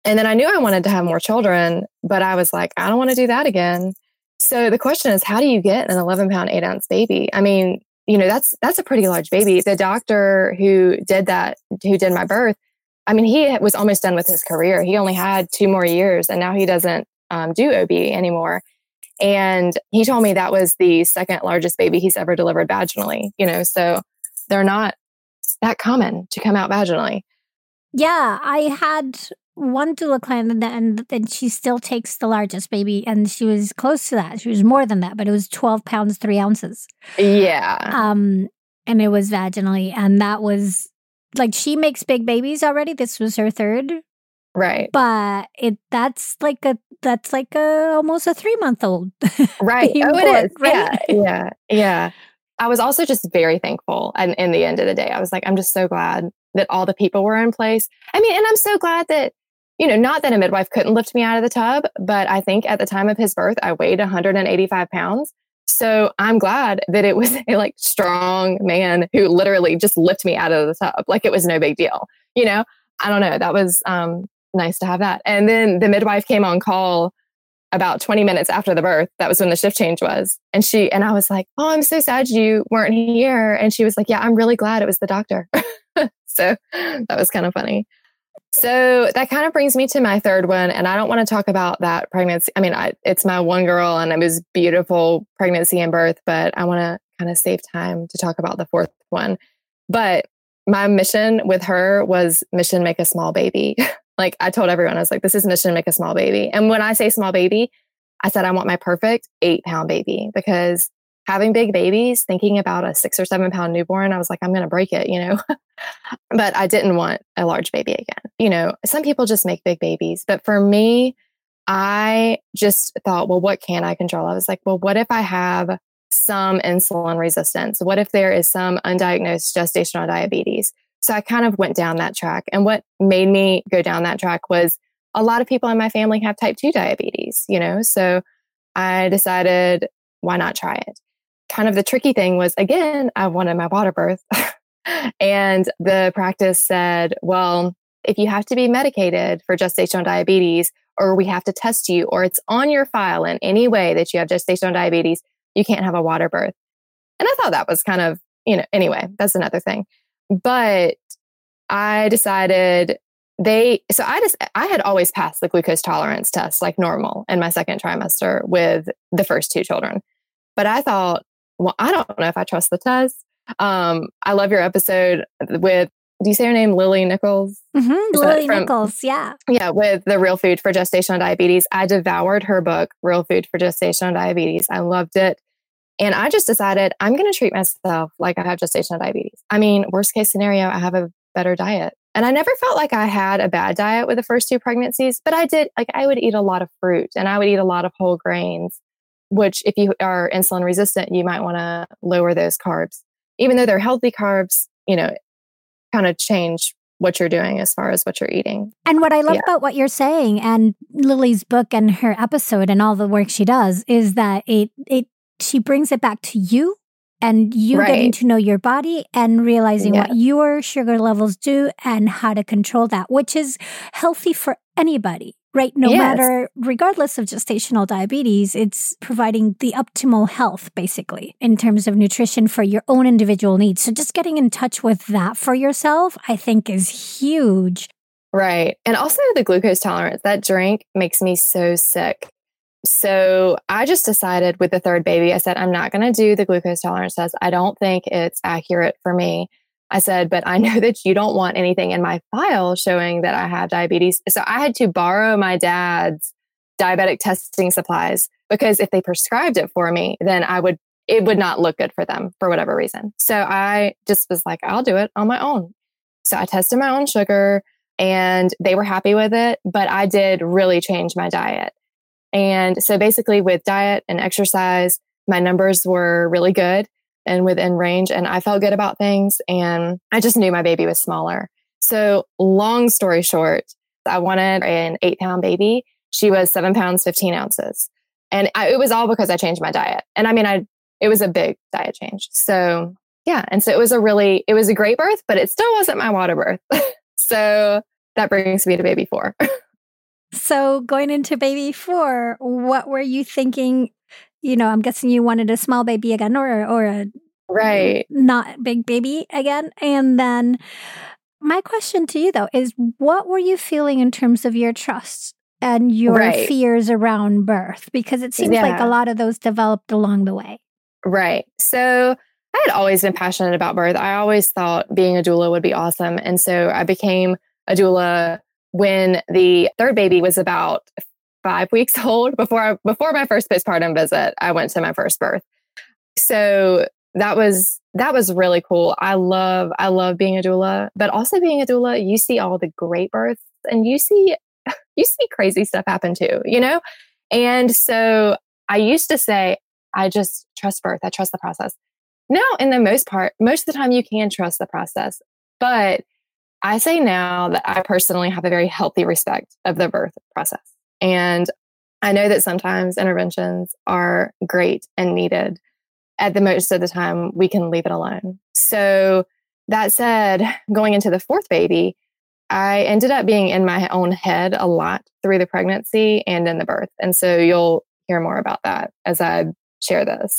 And then I knew I wanted to have more children, but I was like, I don't want to do that again. So the question is, how do you get an eleven pound, eight ounce baby? I mean, you know, that's, that's a pretty large baby. The doctor who did that, who did my birth, I mean, he was almost done with his career. He only had two more years and now he doesn't um, do O B anymore. And he told me that was the second largest baby he's ever delivered vaginally, you know, so they're not that common to come out vaginally. Yeah, I had one doula client and then and she still takes the largest baby and she was close to that. She was more than that, but it was twelve pounds, three ounces. Yeah. Um, and it was vaginally. And that was like, she makes big babies already. This was her third. Right. But it that's like a that's like a almost a three month old. Right. Oh, born, it is. right? Yeah. Yeah. Yeah. I was also just very thankful. And in the end of the day, I was like, I'm just so glad that all the people were in place. I mean, and I'm so glad that, you know, not that a midwife couldn't lift me out of the tub, but I think at the time of his birth, I weighed one hundred eighty-five pounds. So I'm glad that it was a like strong man who literally just lifted me out of the tub. Like it was no big deal. You know, I don't know. That was um, nice to have that. And then the midwife came on call about twenty minutes after the birth. That was when the shift change was. And she, and I was like, oh, I'm so sad you weren't here. And she was like, yeah, I'm really glad it was the doctor. So that was kind of funny. So that kind of brings me to my third one. And I don't want to talk about that pregnancy. I mean, I, it's my one girl and it was beautiful pregnancy and birth, but I want to kind of save time to talk about the fourth one. But my mission with her was mission make a small baby. Like I told everyone, I was like, this is mission make a small baby. And when I say small baby, I said, I want my perfect eight pound baby, because having big babies, thinking about a six or seven pound newborn, I was like, I'm going to break it, you know, but I didn't want a large baby again. You know, some people just make big babies, but for me, I just thought, well, what can I control? I was like, well, what if I have some insulin resistance? What if there is some undiagnosed gestational diabetes? So I kind of went down that track. And what made me go down that track was a lot of people in my family have type two diabetes, you know, so I decided, why not try it? Kind of the tricky thing was, again, I wanted my water birth. And the practice said, well, if you have to be medicated for gestational diabetes, or we have to test you, or it's on your file in any way that you have gestational diabetes, you can't have a water birth. And I thought that was kind of, you know, anyway, that's another thing. But I decided they, so I just, I had always passed the glucose tolerance test like normal in my second trimester with the first two children. But I thought, well, I don't know if I trust the test. Um, I love your episode with, do you say her name? Lily Nichols? Mm-hmm. Lily from, Nichols, yeah. Yeah, with the Real Food for Gestational Diabetes. I devoured her book, Real Food for Gestational Diabetes. I loved it. And I just decided I'm going to treat myself like I have gestational diabetes. I mean, worst case scenario, I have a better diet. And I never felt like I had a bad diet with the first two pregnancies, but I did, like I would eat a lot of fruit and I would eat a lot of whole grains, which if you are insulin resistant, you might want to lower those carbs. Even though they're healthy carbs, you know, kind of change what you're doing as far as what you're eating. And what I love yeah. about what you're saying and Lily's book and her episode and all the work she does is that it it she brings it back to you and you right. getting to know your body and realizing yeah. what your sugar levels do and how to control that, which is healthy for anybody, right? No yes. matter, regardless of gestational diabetes, it's providing the optimal health, basically, in terms of nutrition for your own individual needs. So just getting in touch with that for yourself, I think is huge. Right. And also the glucose tolerance, that drink makes me so sick. So I just decided with the third baby, I said, I'm not going to do the glucose tolerance test. I don't think it's accurate for me. I said, but I know that you don't want anything in my file showing that I have diabetes. So I had to borrow my dad's diabetic testing supplies because if they prescribed it for me, then I would, it would not look good for them for whatever reason. So I just was like, I'll do it on my own. So I tested my own sugar and they were happy with it, but I did really change my diet. And so basically with diet and exercise, my numbers were really good and within range. And I felt good about things. And I just knew my baby was smaller. So long story short, I wanted an eight pound baby. She was seven pounds, fifteen ounces. And I, it was all because I changed my diet. And I mean, I, it was a big diet change. So yeah. And so it was a really, it was a great birth, but it still wasn't my water birth. So that brings me to baby four. So going into baby four, what were you thinking? You know, I'm guessing you wanted a small baby again or, or a Right. not big baby again. And then my question to you, though, is what were you feeling in terms of your trust and your Right. fears around birth? Because it seems like a Yeah. lot of those developed along the way. Right. So I had always been passionate about birth. I always thought being a doula would be awesome. And so I became a doula when the third baby was about five weeks old. Before I, before my first postpartum visit, I went to my first birth. So that was that was really cool. I love I love being a doula, but also being a doula, you see all the great births and you see you see crazy stuff happen too, you know? And so I used to say, I just trust birth. I trust the process. No, in the most part, most of the time you can trust the process. But I say now that I personally have a very healthy respect of the birth process. And I know that sometimes interventions are great and needed. At the most of the time, we can leave it alone. So that said, going into the fourth baby, I ended up being in my own head a lot through the pregnancy and in the birth. And so you'll hear more about that as I share this.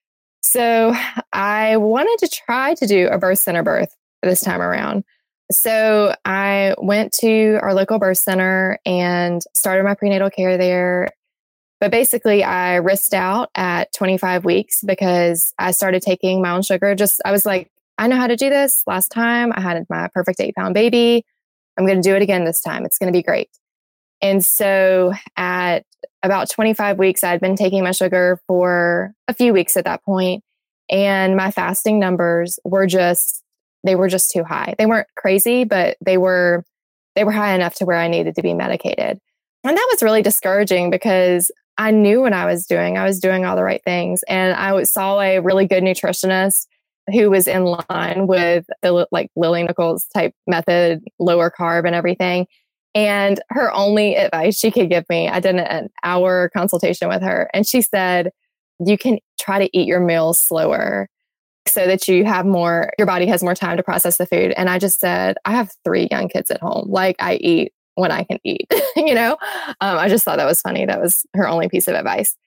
So I wanted to try to do a birth center birth this time around. So I went to our local birth center and started my prenatal care there. But basically, I risked out at twenty-five weeks because I started taking my own sugar. Just, I was like, I know how to do this. Last time I had my perfect eight pound baby. I'm going to do it again this time. It's going to be great. And so at about twenty-five weeks, I'd been taking my sugar for a few weeks at that point, and my fasting numbers were just, they were just too high. They weren't crazy, but they were, they were high enough to where I needed to be medicated. And that was really discouraging because I knew what I was doing. I was doing all the right things. And I saw a really good nutritionist who was in line with the like Lily Nichols type method, lower carb and everything. And her only advice she could give me, I did an hour consultation with her. And she said, you can try to eat your meals slower so that you have more, your body has more time to process the food. And I just said, I have three young kids at home. Like I eat when I can eat, you know? Um, I just thought that was funny. That was her only piece of advice.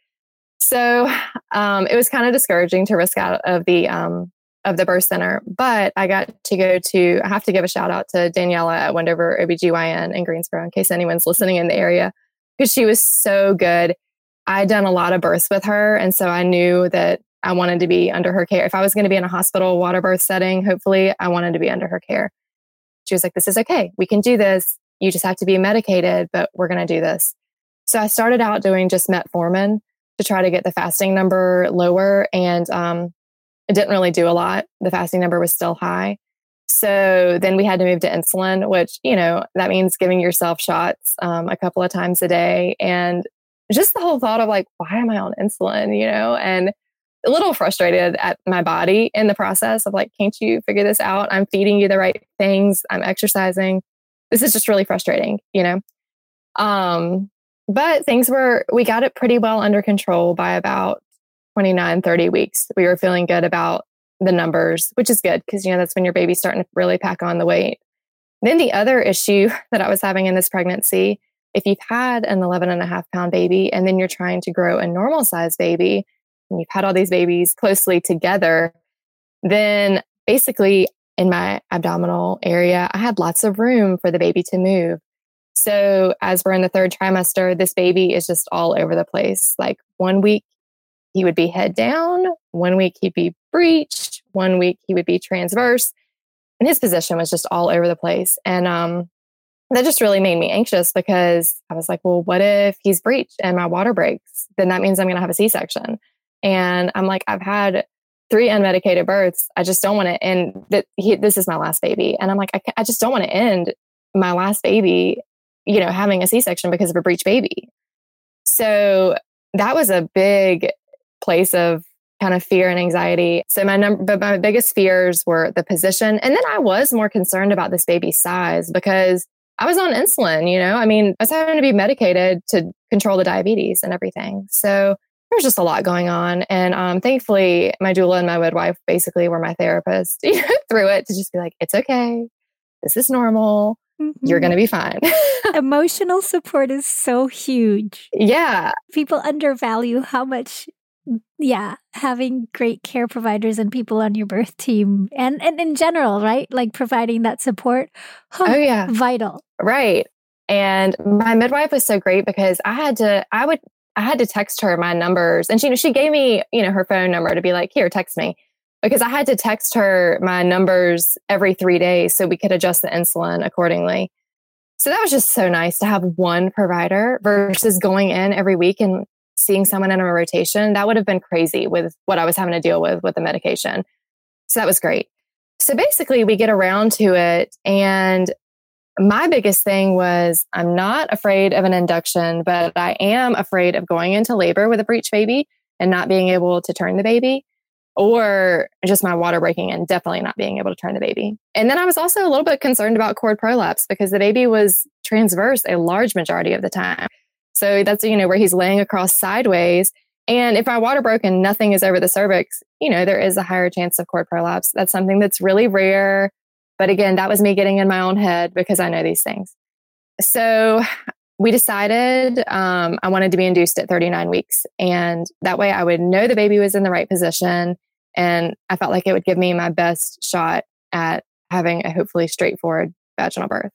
So um, it was kind of discouraging to risk out of the um, of the birth center, but I got to go to, I have to give a shout out to Daniela at Wendover O B G Y N in Greensboro, in case anyone's listening in the area, because she was so good. I'd done a lot of births with her. And so I knew that I wanted to be under her care. If I was going to be in a hospital water birth setting, hopefully I wanted to be under her care. She was like, this is okay. We can do this. You just have to be medicated, but we're going to do this. So I started out doing just metformin to try to get the fasting number lower. And um, it didn't really do a lot. The fasting number was still high. So then we had to move to insulin, which, you know, that means giving yourself shots um, a couple of times a day. And just the whole thought of like, why am I on insulin, you know, and a little frustrated at my body in the process of like, can't you figure this out? I'm feeding you the right things. I'm exercising. This is just really frustrating, you know? Um, but things were, we got it pretty well under control by about twenty-nine, thirty weeks. We were feeling good about the numbers, which is good because, you know, that's when your baby's starting to really pack on the weight. Then the other issue that I was having in this pregnancy, if you've had an eleven and a half pound baby and then you're trying to grow a normal size baby and you've had all these babies closely together, then basically in my abdominal area, I had lots of room for the baby to move. So as we're in the third trimester, this baby is just all over the place. Like one week he would be head down, one week he'd be breeched, one week he would be transverse. And his position was just all over the place. And um, that just really made me anxious because I was like, well, what if he's breached and my water breaks? Then that means I'm going to have a C-section. And I'm like, I've had three unmedicated births. I just don't want to end that. This is my last baby. And I'm like, I, I just don't want to end my last baby, you know, having a C-section because of a breech baby. So that was a big place of kind of fear and anxiety. So my number, but my biggest fears were the position. And then I was more concerned about this baby's size because I was on insulin, you know, I mean, I was having to be medicated to control the diabetes and everything. So there's just a lot going on. And um, thankfully, my doula and my midwife basically were my therapist, you know, through it to just be like, it's okay. This is normal. you're going to be fine. Emotional support is so huge. Yeah. People undervalue how much, yeah, having great care providers and people on your birth team and, and in general, right? Like providing that support. Huh, oh, yeah. Vital. Right. And my midwife was so great because I had to, I would, I had to text her my numbers, and she, you know, she gave me, you know, her phone number to be like, here, text me, because I had to text her my numbers every three days so we could adjust the insulin accordingly. So that was just so nice to have one provider versus going in every week and seeing someone in a rotation. That would have been crazy with what I was having to deal with with the medication. So that was great. So basically we get around to it, and my biggest thing was I'm not afraid of an induction, but I am afraid of going into labor with a breech baby and not being able to turn the baby, or just my water breaking and definitely not being able to turn the baby. And then I was also a little bit concerned about cord prolapse because the baby was transverse a large majority of the time. So that's, you know, where he's laying across sideways. And if my water broke and nothing is over the cervix, you know, there is a higher chance of cord prolapse. That's something that's really rare. But again, that was me getting in my own head because I know these things. So we decided um, I wanted to be induced at thirty-nine weeks. And that way I would know the baby was in the right position. And I felt like it would give me my best shot at having a hopefully straightforward vaginal birth.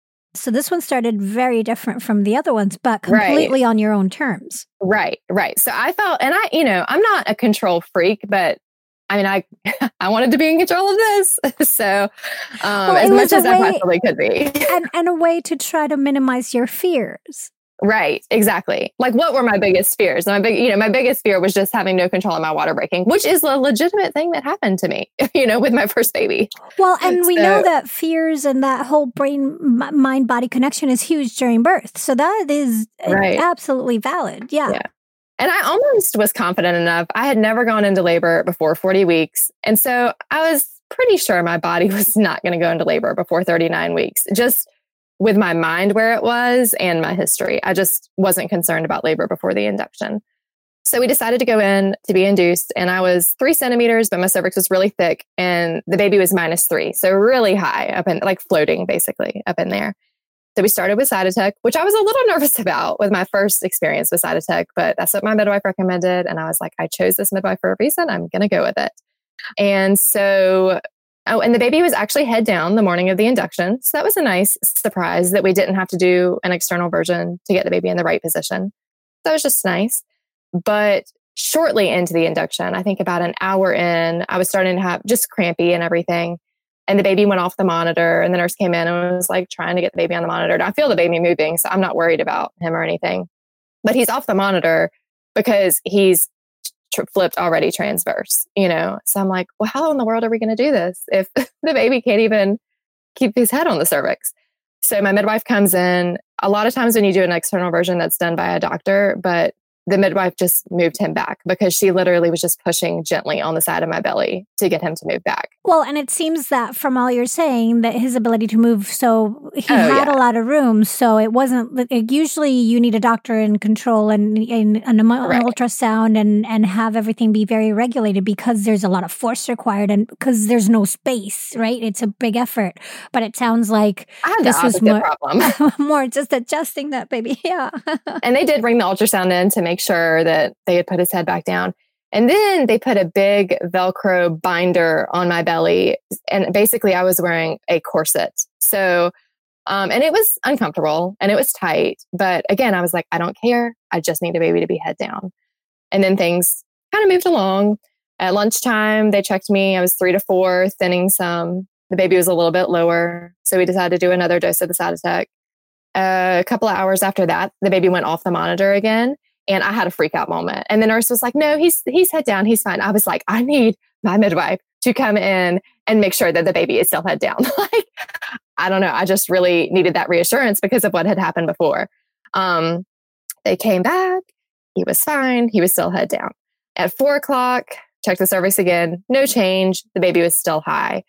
So this one started very different from the other ones, but completely right. on your own terms. Right, right. So I felt, and I, you know, I'm not a control freak, but I mean, I I wanted to be in control of this. So um, well, as much as way, I possibly could be. and, and a way to try to minimize your fears. Right, exactly. Like what were my biggest fears? My big, you know, my biggest fear was just having no control of my water breaking, which is a legitimate thing that happened to me, you know, with my first baby. Well, and so, we know that fears and that whole brain mind body connection is huge during birth. So that is right. absolutely valid. Yeah. yeah. And I almost was confident enough. I had never gone into labor before forty weeks. And so I was pretty sure my body was not going to go into labor before thirty-nine weeks, just with my mind where it was and my history. I just wasn't concerned about labor before the induction. So we decided to go in to be induced, and I was three centimeters, but my cervix was really thick and the baby was minus three. So really high up in, like floating basically up in there. So we started with Cytotec, which I was a little nervous about with my first experience with Cytotec, but that's what my midwife recommended. And I was like, I chose this midwife for a reason. I'm going to go with it. And so, oh, and the baby was actually head down the morning of the induction. So that was a nice surprise that we didn't have to do an external version to get the baby in the right position. That was just nice. But shortly into the induction, I think about an hour in, I was starting to have just crampy and everything. And the baby went off the monitor, and the nurse came in and was like trying to get the baby on the monitor. And I feel the baby moving, so I'm not worried about him or anything. But he's off the monitor because he's tr- flipped already transverse, you know? So I'm like, well, how in the world are we going to do this if the baby can't even keep his head on the cervix? So my midwife comes in. A lot of times when you do an external version, that's done by a doctor, but the midwife just moved him back because she literally was just pushing gently on the side of my belly to get him to move back. Well, and it seems that from all you're saying that his ability to move, so he oh, had yeah. a lot of room. So it wasn't, usually you need a doctor in control and, and, and an right. ultrasound and, and have everything be very regulated because there's a lot of force required and because there's no space, right? It's a big effort. But it sounds like I had this the was more, problem. more just adjusting that baby. Yeah. And they did bring the ultrasound in to make sure that they had put his head back down. And then they put a big Velcro binder on my belly. And basically I was wearing a corset. So, um, and it was uncomfortable and it was tight. But again, I was like, I don't care. I just need a baby to be head down. And then things kind of moved along. At lunchtime, they checked me. I was three to four, thinning some. The baby was a little bit lower. So we decided to do another dose of the Cytotec. Uh, a couple of hours after that, the baby went off the monitor again. And I had a freak out moment. And the nurse was like, no, he's he's head down. He's fine. I was like, I need my midwife to come in and make sure that the baby is still head down. Like, I don't know. I just really needed that reassurance because of what had happened before. Um, they came back. He was fine. He was still head down. At four o'clock, checked the cervix again. No change. The baby was still high.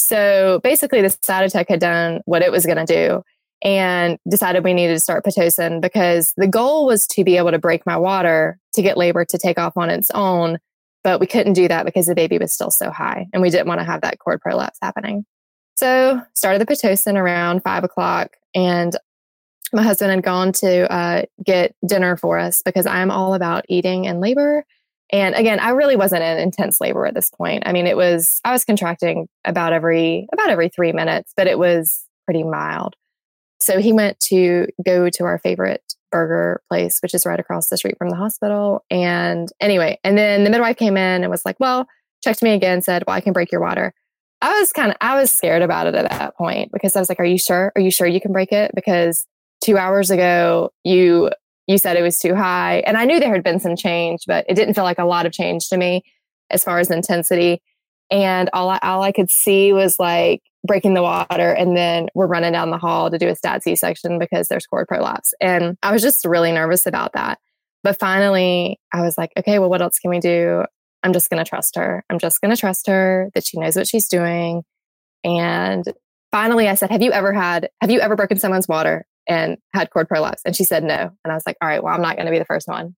So basically the Cytotec had done what it was going to do. And decided we needed to start Pitocin because the goal was to be able to break my water to get labor to take off on its own. But we couldn't do that because the baby was still so high and we didn't want to have that cord prolapse happening. So started the Pitocin around five o'clock, and my husband had gone to uh, get dinner for us because I'm all about eating in labor. And again, I really wasn't in intense labor at this point. I mean, it was, I was contracting about every, about every three minutes, but it was pretty mild. So he went to go to our favorite burger place, which is right across the street from the hospital. And anyway, and then the midwife came in and was like, well, checked me again, said, well, I can break your water. I was kind of, I was scared about it at that point because I was like, are you sure? Are you sure you can break it? Because two hours ago, you, you said it was too high. And I knew there had been some change, but it didn't feel like a lot of change to me as far as intensity. And all I, all I could see was like breaking the water. And then we're running down the hall to do a stat C-section because there's cord prolapse. And I was just really nervous about that. But finally, I was like, okay, well, what else can we do? I'm just going to trust her. I'm just going to trust her that she knows what she's doing. And finally, I said, have you ever had, have you ever broken someone's water and had cord prolapse? And she said no. And I was like, all right, well, I'm not going to be the first one.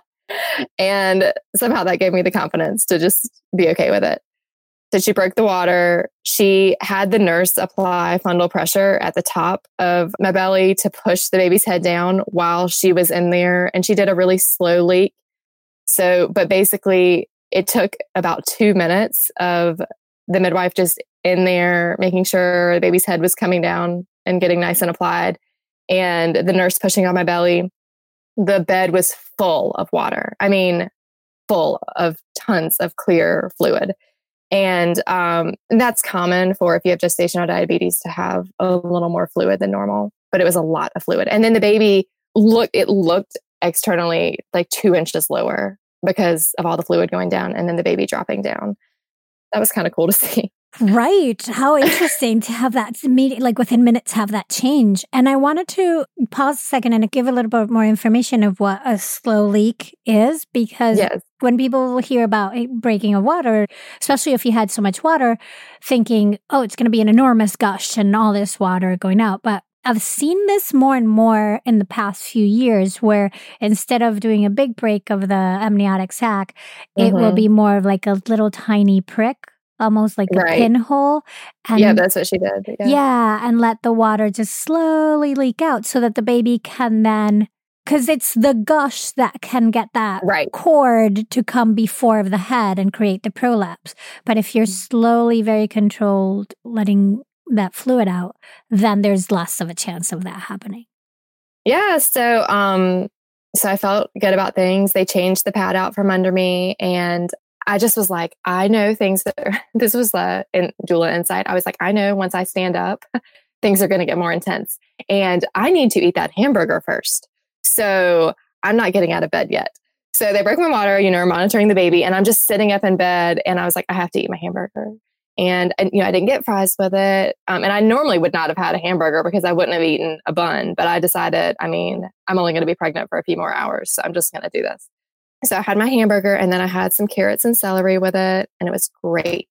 And somehow that gave me the confidence to just be okay with it. So she broke the water. She had the nurse apply fundal pressure at the top of my belly to push the baby's head down while she was in there. And she did a really slow leak. So, but basically it took about two minutes of the midwife just in there, making sure the baby's head was coming down and getting nice and applied. And the nurse pushing on my belly. The bed was full of water. I mean, full of tons of clear fluid. And um, that's common for if you have gestational diabetes to have a little more fluid than normal, but it was a lot of fluid. And then the baby looked, it looked externally like two inches lower because of all the fluid going down and then the baby dropping down. That was kind of cool to see. Right. How interesting to have that immediate, like within minutes, have that change. And I wanted to pause a second and give a little bit more information of what a slow leak is, because yes. when people hear about breaking of water, especially if you had so much water, thinking, oh, it's going to be an enormous gush and all this water going out. But I've seen this more and more in the past few years where instead of doing a big break of the amniotic sac, mm-hmm. it will be more of like a little tiny prick. Almost like a right. pinhole. And, yeah, that's what she did. Yeah. yeah, and let the water just slowly leak out so that the baby can then, because it's the gush that can get that right. cord to come before the head and create the prolapse. But if you're slowly, very controlled, letting that fluid out, then there's less of a chance of that happening. Yeah, so um, so I felt good about things. They changed the pad out from under me, and I just was like, I know things that are, this was the in, doula insight. I was like, I know once I stand up, things are going to get more intense and I need to eat that hamburger first. So I'm not getting out of bed yet. So they broke my water, you know, monitoring the baby, and I'm just sitting up in bed and I was like, I have to eat my hamburger. And, and you know, I didn't get fries with it. Um, and I normally would not have had a hamburger because I wouldn't have eaten a bun, but I decided, I mean, I'm only going to be pregnant for a few more hours. So I'm just going to do this. So I had my hamburger and then I had some carrots and celery with it, and it was great.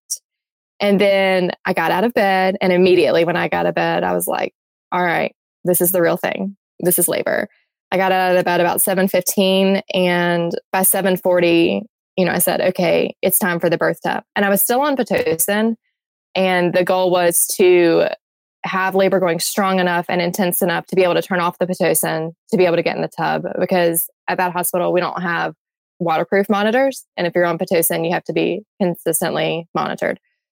And then I got out of bed, and immediately when I got out of bed, I was like, all right, this is the real thing. This is labor. I got out of bed about seven fifteen, and by seven forty, you know, I said, okay, it's time for the birth tub. And I was still on Pitocin, and the goal was to have labor going strong enough and intense enough to be able to turn off the Pitocin to be able to get in the tub, because at that hospital, we don't have waterproof monitors. And if you're on Pitocin, you have to be consistently monitored.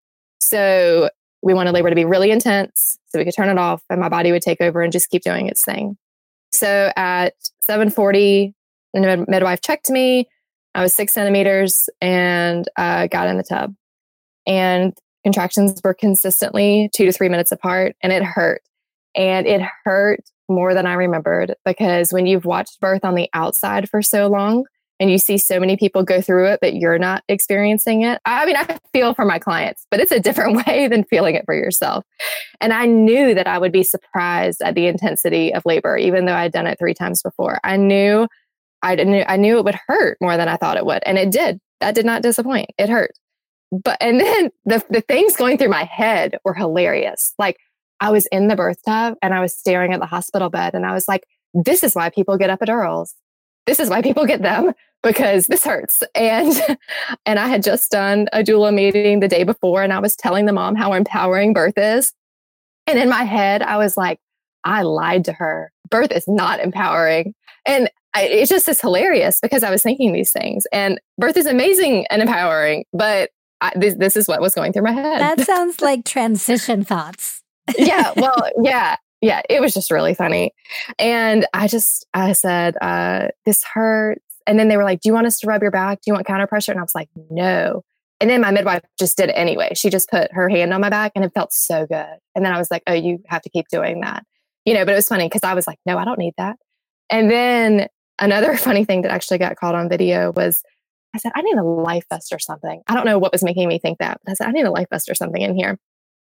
So we wanted labor to be really intense so we could turn it off and my body would take over and just keep doing its thing. So at seven forty, the mid- midwife checked me. I was six centimeters and uh, got in the tub. And contractions were consistently two to three minutes apart, and it hurt. And it hurt more than I remembered, because when you've watched birth on the outside for so long, and you see so many people go through it, but you're not experiencing it. I mean, I feel for my clients, but it's a different way than feeling it for yourself. And I knew that I would be surprised at the intensity of labor, even though I'd done it three times before. I knew, I knew, I knew it would hurt more than I thought it would. And it did. That did not disappoint. It hurt. But, and then the, the things going through my head were hilarious. Like, I was in the birth tub and I was staring at the hospital bed and I was like, this is why people get epidurals. this is why people get them, because this hurts. And, and I had just done a doula meeting the day before, and I was telling the mom how empowering birth is. And in my head, I was like, I lied to her. Birth is not empowering. And I, it's just is hilarious because I was thinking these things, and birth is amazing and empowering, but I, this, this is what was going through my head. That sounds like transition thoughts. Yeah. Well, yeah. Yeah. It was just really funny. And I just, I said, uh, this hurts. And then they were like, do you want us to rub your back? Do you want counter pressure? And I was like, no. And then my midwife just did it anyway. She just put her hand on my back, and it felt so good. And then I was like, oh, you have to keep doing that. You know, but it was funny because I was like, no, I don't need that. And then another funny thing that actually got caught on video was I said, I need a life vest or something. I don't know what was making me think that, but I said, I need a life vest or something in here.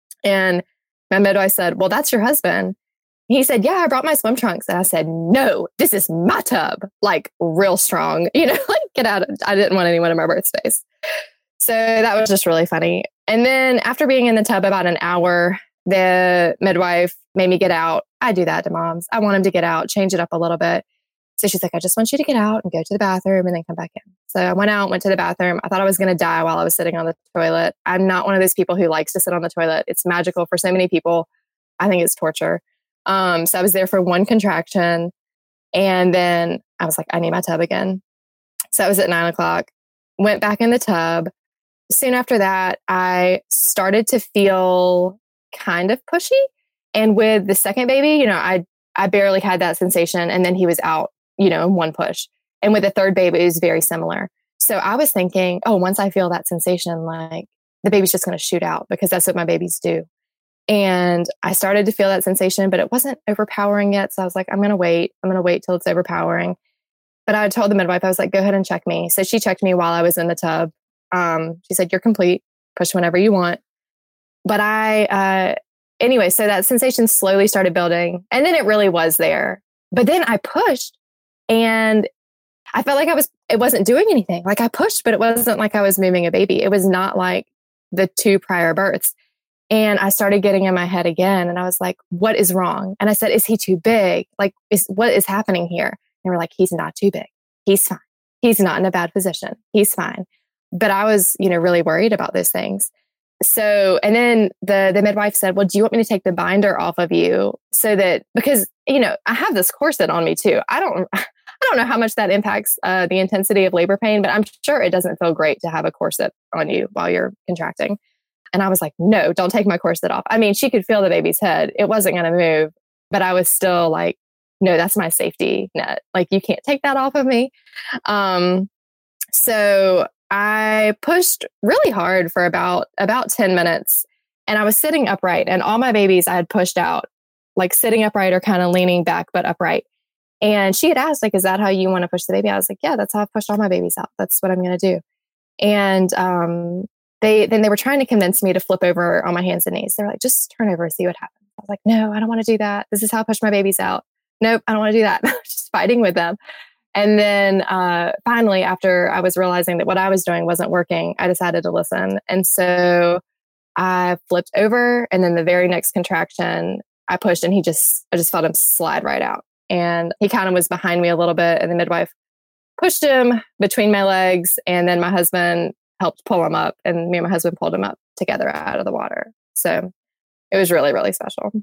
And my midwife said, well, that's your husband. He said, yeah, I brought my swim trunks. And I said, no, this is my tub. Like real strong, you know, like get out. Of, I didn't want anyone in my birth space. So that was just really funny. And then after being in the tub about an hour, the midwife made me get out. I do that to moms. I want them to get out, change it up a little bit. So she's like, I just want you to get out and go to the bathroom and then come back in. So I went out, went to the bathroom. I thought I was going to die while I was sitting on the toilet. I'm not one of those people who likes to sit on the toilet. It's magical for so many people. I think it's torture. Um, so I was there for one contraction. And then I was like, I need my tub again. So I was at nine o'clock, went back in the tub. Soon after that, I started to feel kind of pushy. And with the second baby, you know, I I barely had that sensation. And then he was out, you know, in one push. And with the third baby, it was very similar. So I was thinking, oh, once I feel that sensation, like the baby's just going to shoot out because that's what my babies do. And I started to feel that sensation, but it wasn't overpowering yet. So I was like, I'm going to wait. I'm going to wait till it's overpowering. But I told the midwife, I was like, go ahead and check me. So she checked me while I was in the tub. Um, she said, you're complete. Push whenever you want. But I, uh, anyway, so that sensation slowly started building, and then it really was there. But then I pushed, and I felt like I was, it wasn't doing anything. Like I pushed, but it wasn't like I was moving a baby. It was not like the two prior births. And I started getting in my head again. And I was like, what is wrong? And I said, is he too big? Like, is what is happening here? And they were like, he's not too big. He's fine. He's not in a bad position. He's fine. But I was, you know, really worried about those things. So, and then the, the midwife said, well, do you want me to take the binder off of you so that, because, you know, I have this corset on me too. I don't, I don't know how much that impacts uh, the intensity of labor pain, but I'm sure it doesn't feel great to have a corset on you while you're contracting. And I was like, no, don't take my corset off. I mean, she could feel the baby's head. It wasn't going to move, but I was still like, no, that's my safety net. Like, you can't take that off of me. Um, so I pushed really hard for about, about ten minutes, and I was sitting upright, and all my babies I had pushed out, like sitting upright or kind of leaning back, but upright. And she had asked, like, is that how you want to push the baby? I was like, yeah, that's how I've pushed all my babies out. That's what I'm going to do. And, um, They then they were trying to convince me to flip over on my hands and knees. They were like, just turn over and see what happens. I was like, no, I don't want to do that. This is how I push my babies out. Nope, I don't want to do that. I was just fighting with them. And then uh, finally, after I was realizing that what I was doing wasn't working, I decided to listen. And so I flipped over, and then the very next contraction, I pushed, and he just, I just felt him slide right out. And he kind of was behind me a little bit, and the midwife pushed him between my legs, and then my husband helped pull him up, and me and my husband pulled him up together out of the water. So it was really, really special.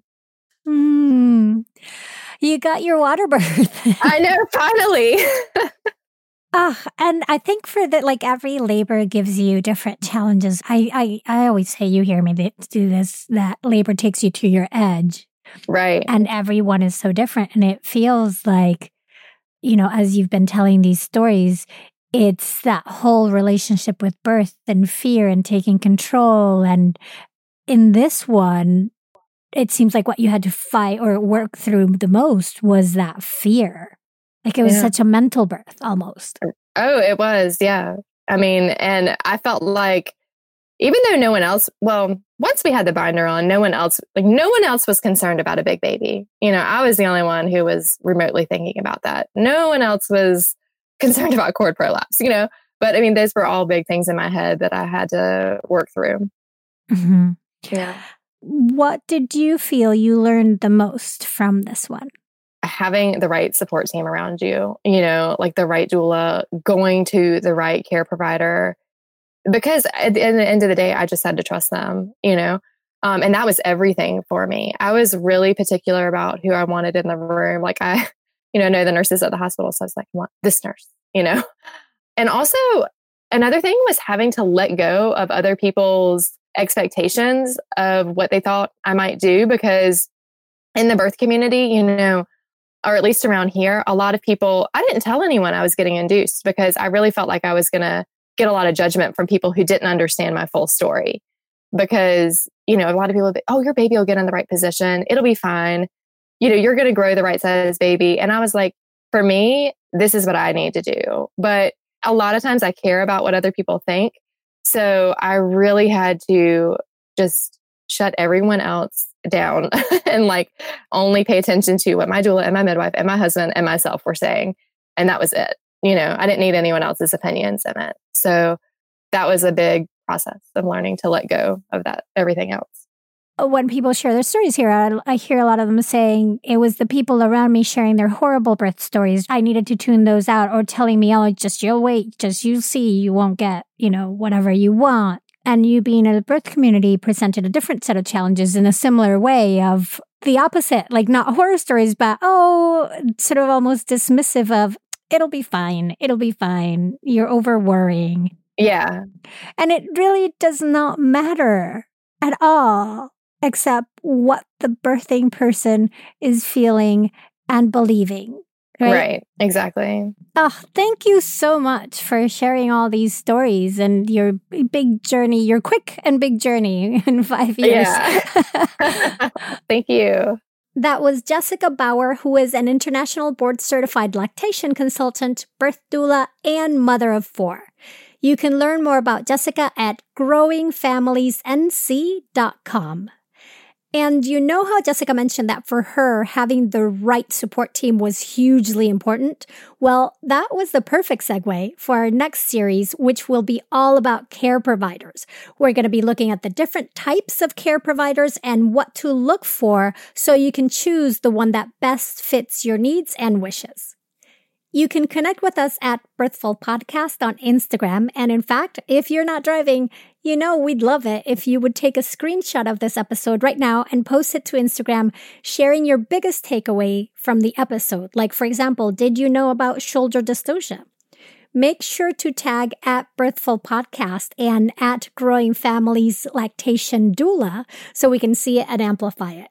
Mm, you got your water birth. I know, finally. Uh, and I think for that, like every labor gives you different challenges. I, I, I always say, you hear me do this, that labor takes you to your edge. Right. And everyone is so different. And it feels like, you know, as you've been telling these stories, it's that whole relationship with birth and fear and taking control. And in this one, it seems like what you had to fight or work through the most was that fear. Like it was yeah. such a mental birth almost. Oh, it was. Yeah. I mean, and I felt like even though no one else, well, once we had the binder on, no one else, like no one else was concerned about a big baby. You know, I was the only one who was remotely thinking about that. No one else was concerned about cord prolapse, you know, but I mean, those were all big things in my head that I had to work through. Mm-hmm. Yeah. What did you feel you learned the most from this one? having the right support team around you, you know, like the right doula, going to the right care provider, because at the end of the day, I just had to trust them, you know, um, and that was everything for me. I was really particular about who I wanted in the room. Like I, you know, know the nurses at the hospital. So I was like, I want this nurse, you know, and also another thing was having to let go of other people's expectations of what they thought I might do, because in the birth community, you know, or at least around here, a lot of people, I didn't tell anyone I was getting induced because I really felt like I was going to get a lot of judgment from people who didn't understand my full story. Because, you know, a lot of people, be, oh, your baby will get in the right position. It'll be fine. You know, you're going to grow the right size baby. And I was like, for me, this is what I need to do. But a lot of times I care about what other people think. So I really had to just shut everyone else down and like only pay attention to what my doula and my midwife and my husband and myself were saying. And that was it. You know, I didn't need anyone else's opinions in it. So that was a big process of learning to let go of that, everything else. When people share their stories here, I, I hear a lot of them saying it was the people around me sharing their horrible birth stories. I needed to tune those out, or telling me, oh, just you'll wait, just you see, you won't get, you know, whatever you want. And you being in a birth community presented a different set of challenges in a similar way of the opposite, like not horror stories, but, oh, sort of almost dismissive of, it'll be fine, it'll be fine, you're over worrying. Yeah. And it really does not matter at all, except what the birthing person is feeling and believing. Right? Right. Exactly. Oh, thank you so much for sharing all these stories and your big journey, your quick and big journey in five years. Yeah. Thank you. That was Jessica Bauer, who is an international board certified lactation consultant, birth doula, and mother of four. You can learn more about Jessica at growing families n c dot com. And you know how Jessica mentioned that for her, having the right support team was hugely important? Well, that was the perfect segue for our next series, which will be all about care providers. We're going to be looking at the different types of care providers and what to look for so you can choose the one that best fits your needs and wishes. You can connect with us at Birthful Podcast on Instagram. And in fact, if you're not driving, you know we'd love it if you would take a screenshot of this episode right now and post it to Instagram, sharing your biggest takeaway from the episode. Like, for example, did you know about shoulder dystocia? Make sure to tag at Birthful Podcast and at Growing Families Lactation Doula so we can see it and amplify it.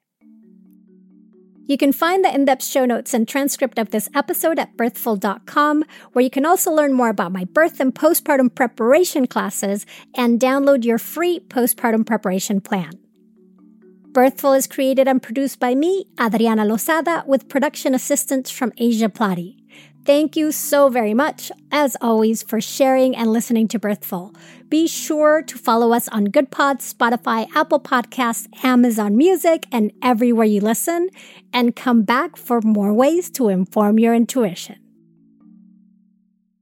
You can find the in-depth show notes and transcript of this episode at birthful dot com, where you can also learn more about my birth and postpartum preparation classes and download your free postpartum preparation plan. Birthful is created and produced by me, Adriana Lozada, with production assistance from Asia Plati. Thank you so very much, as always, for sharing and listening to Birthful. Be sure to follow us on GoodPods, Spotify, Apple Podcasts, Amazon Music, and everywhere you listen, and come back for more ways to inform your intuition.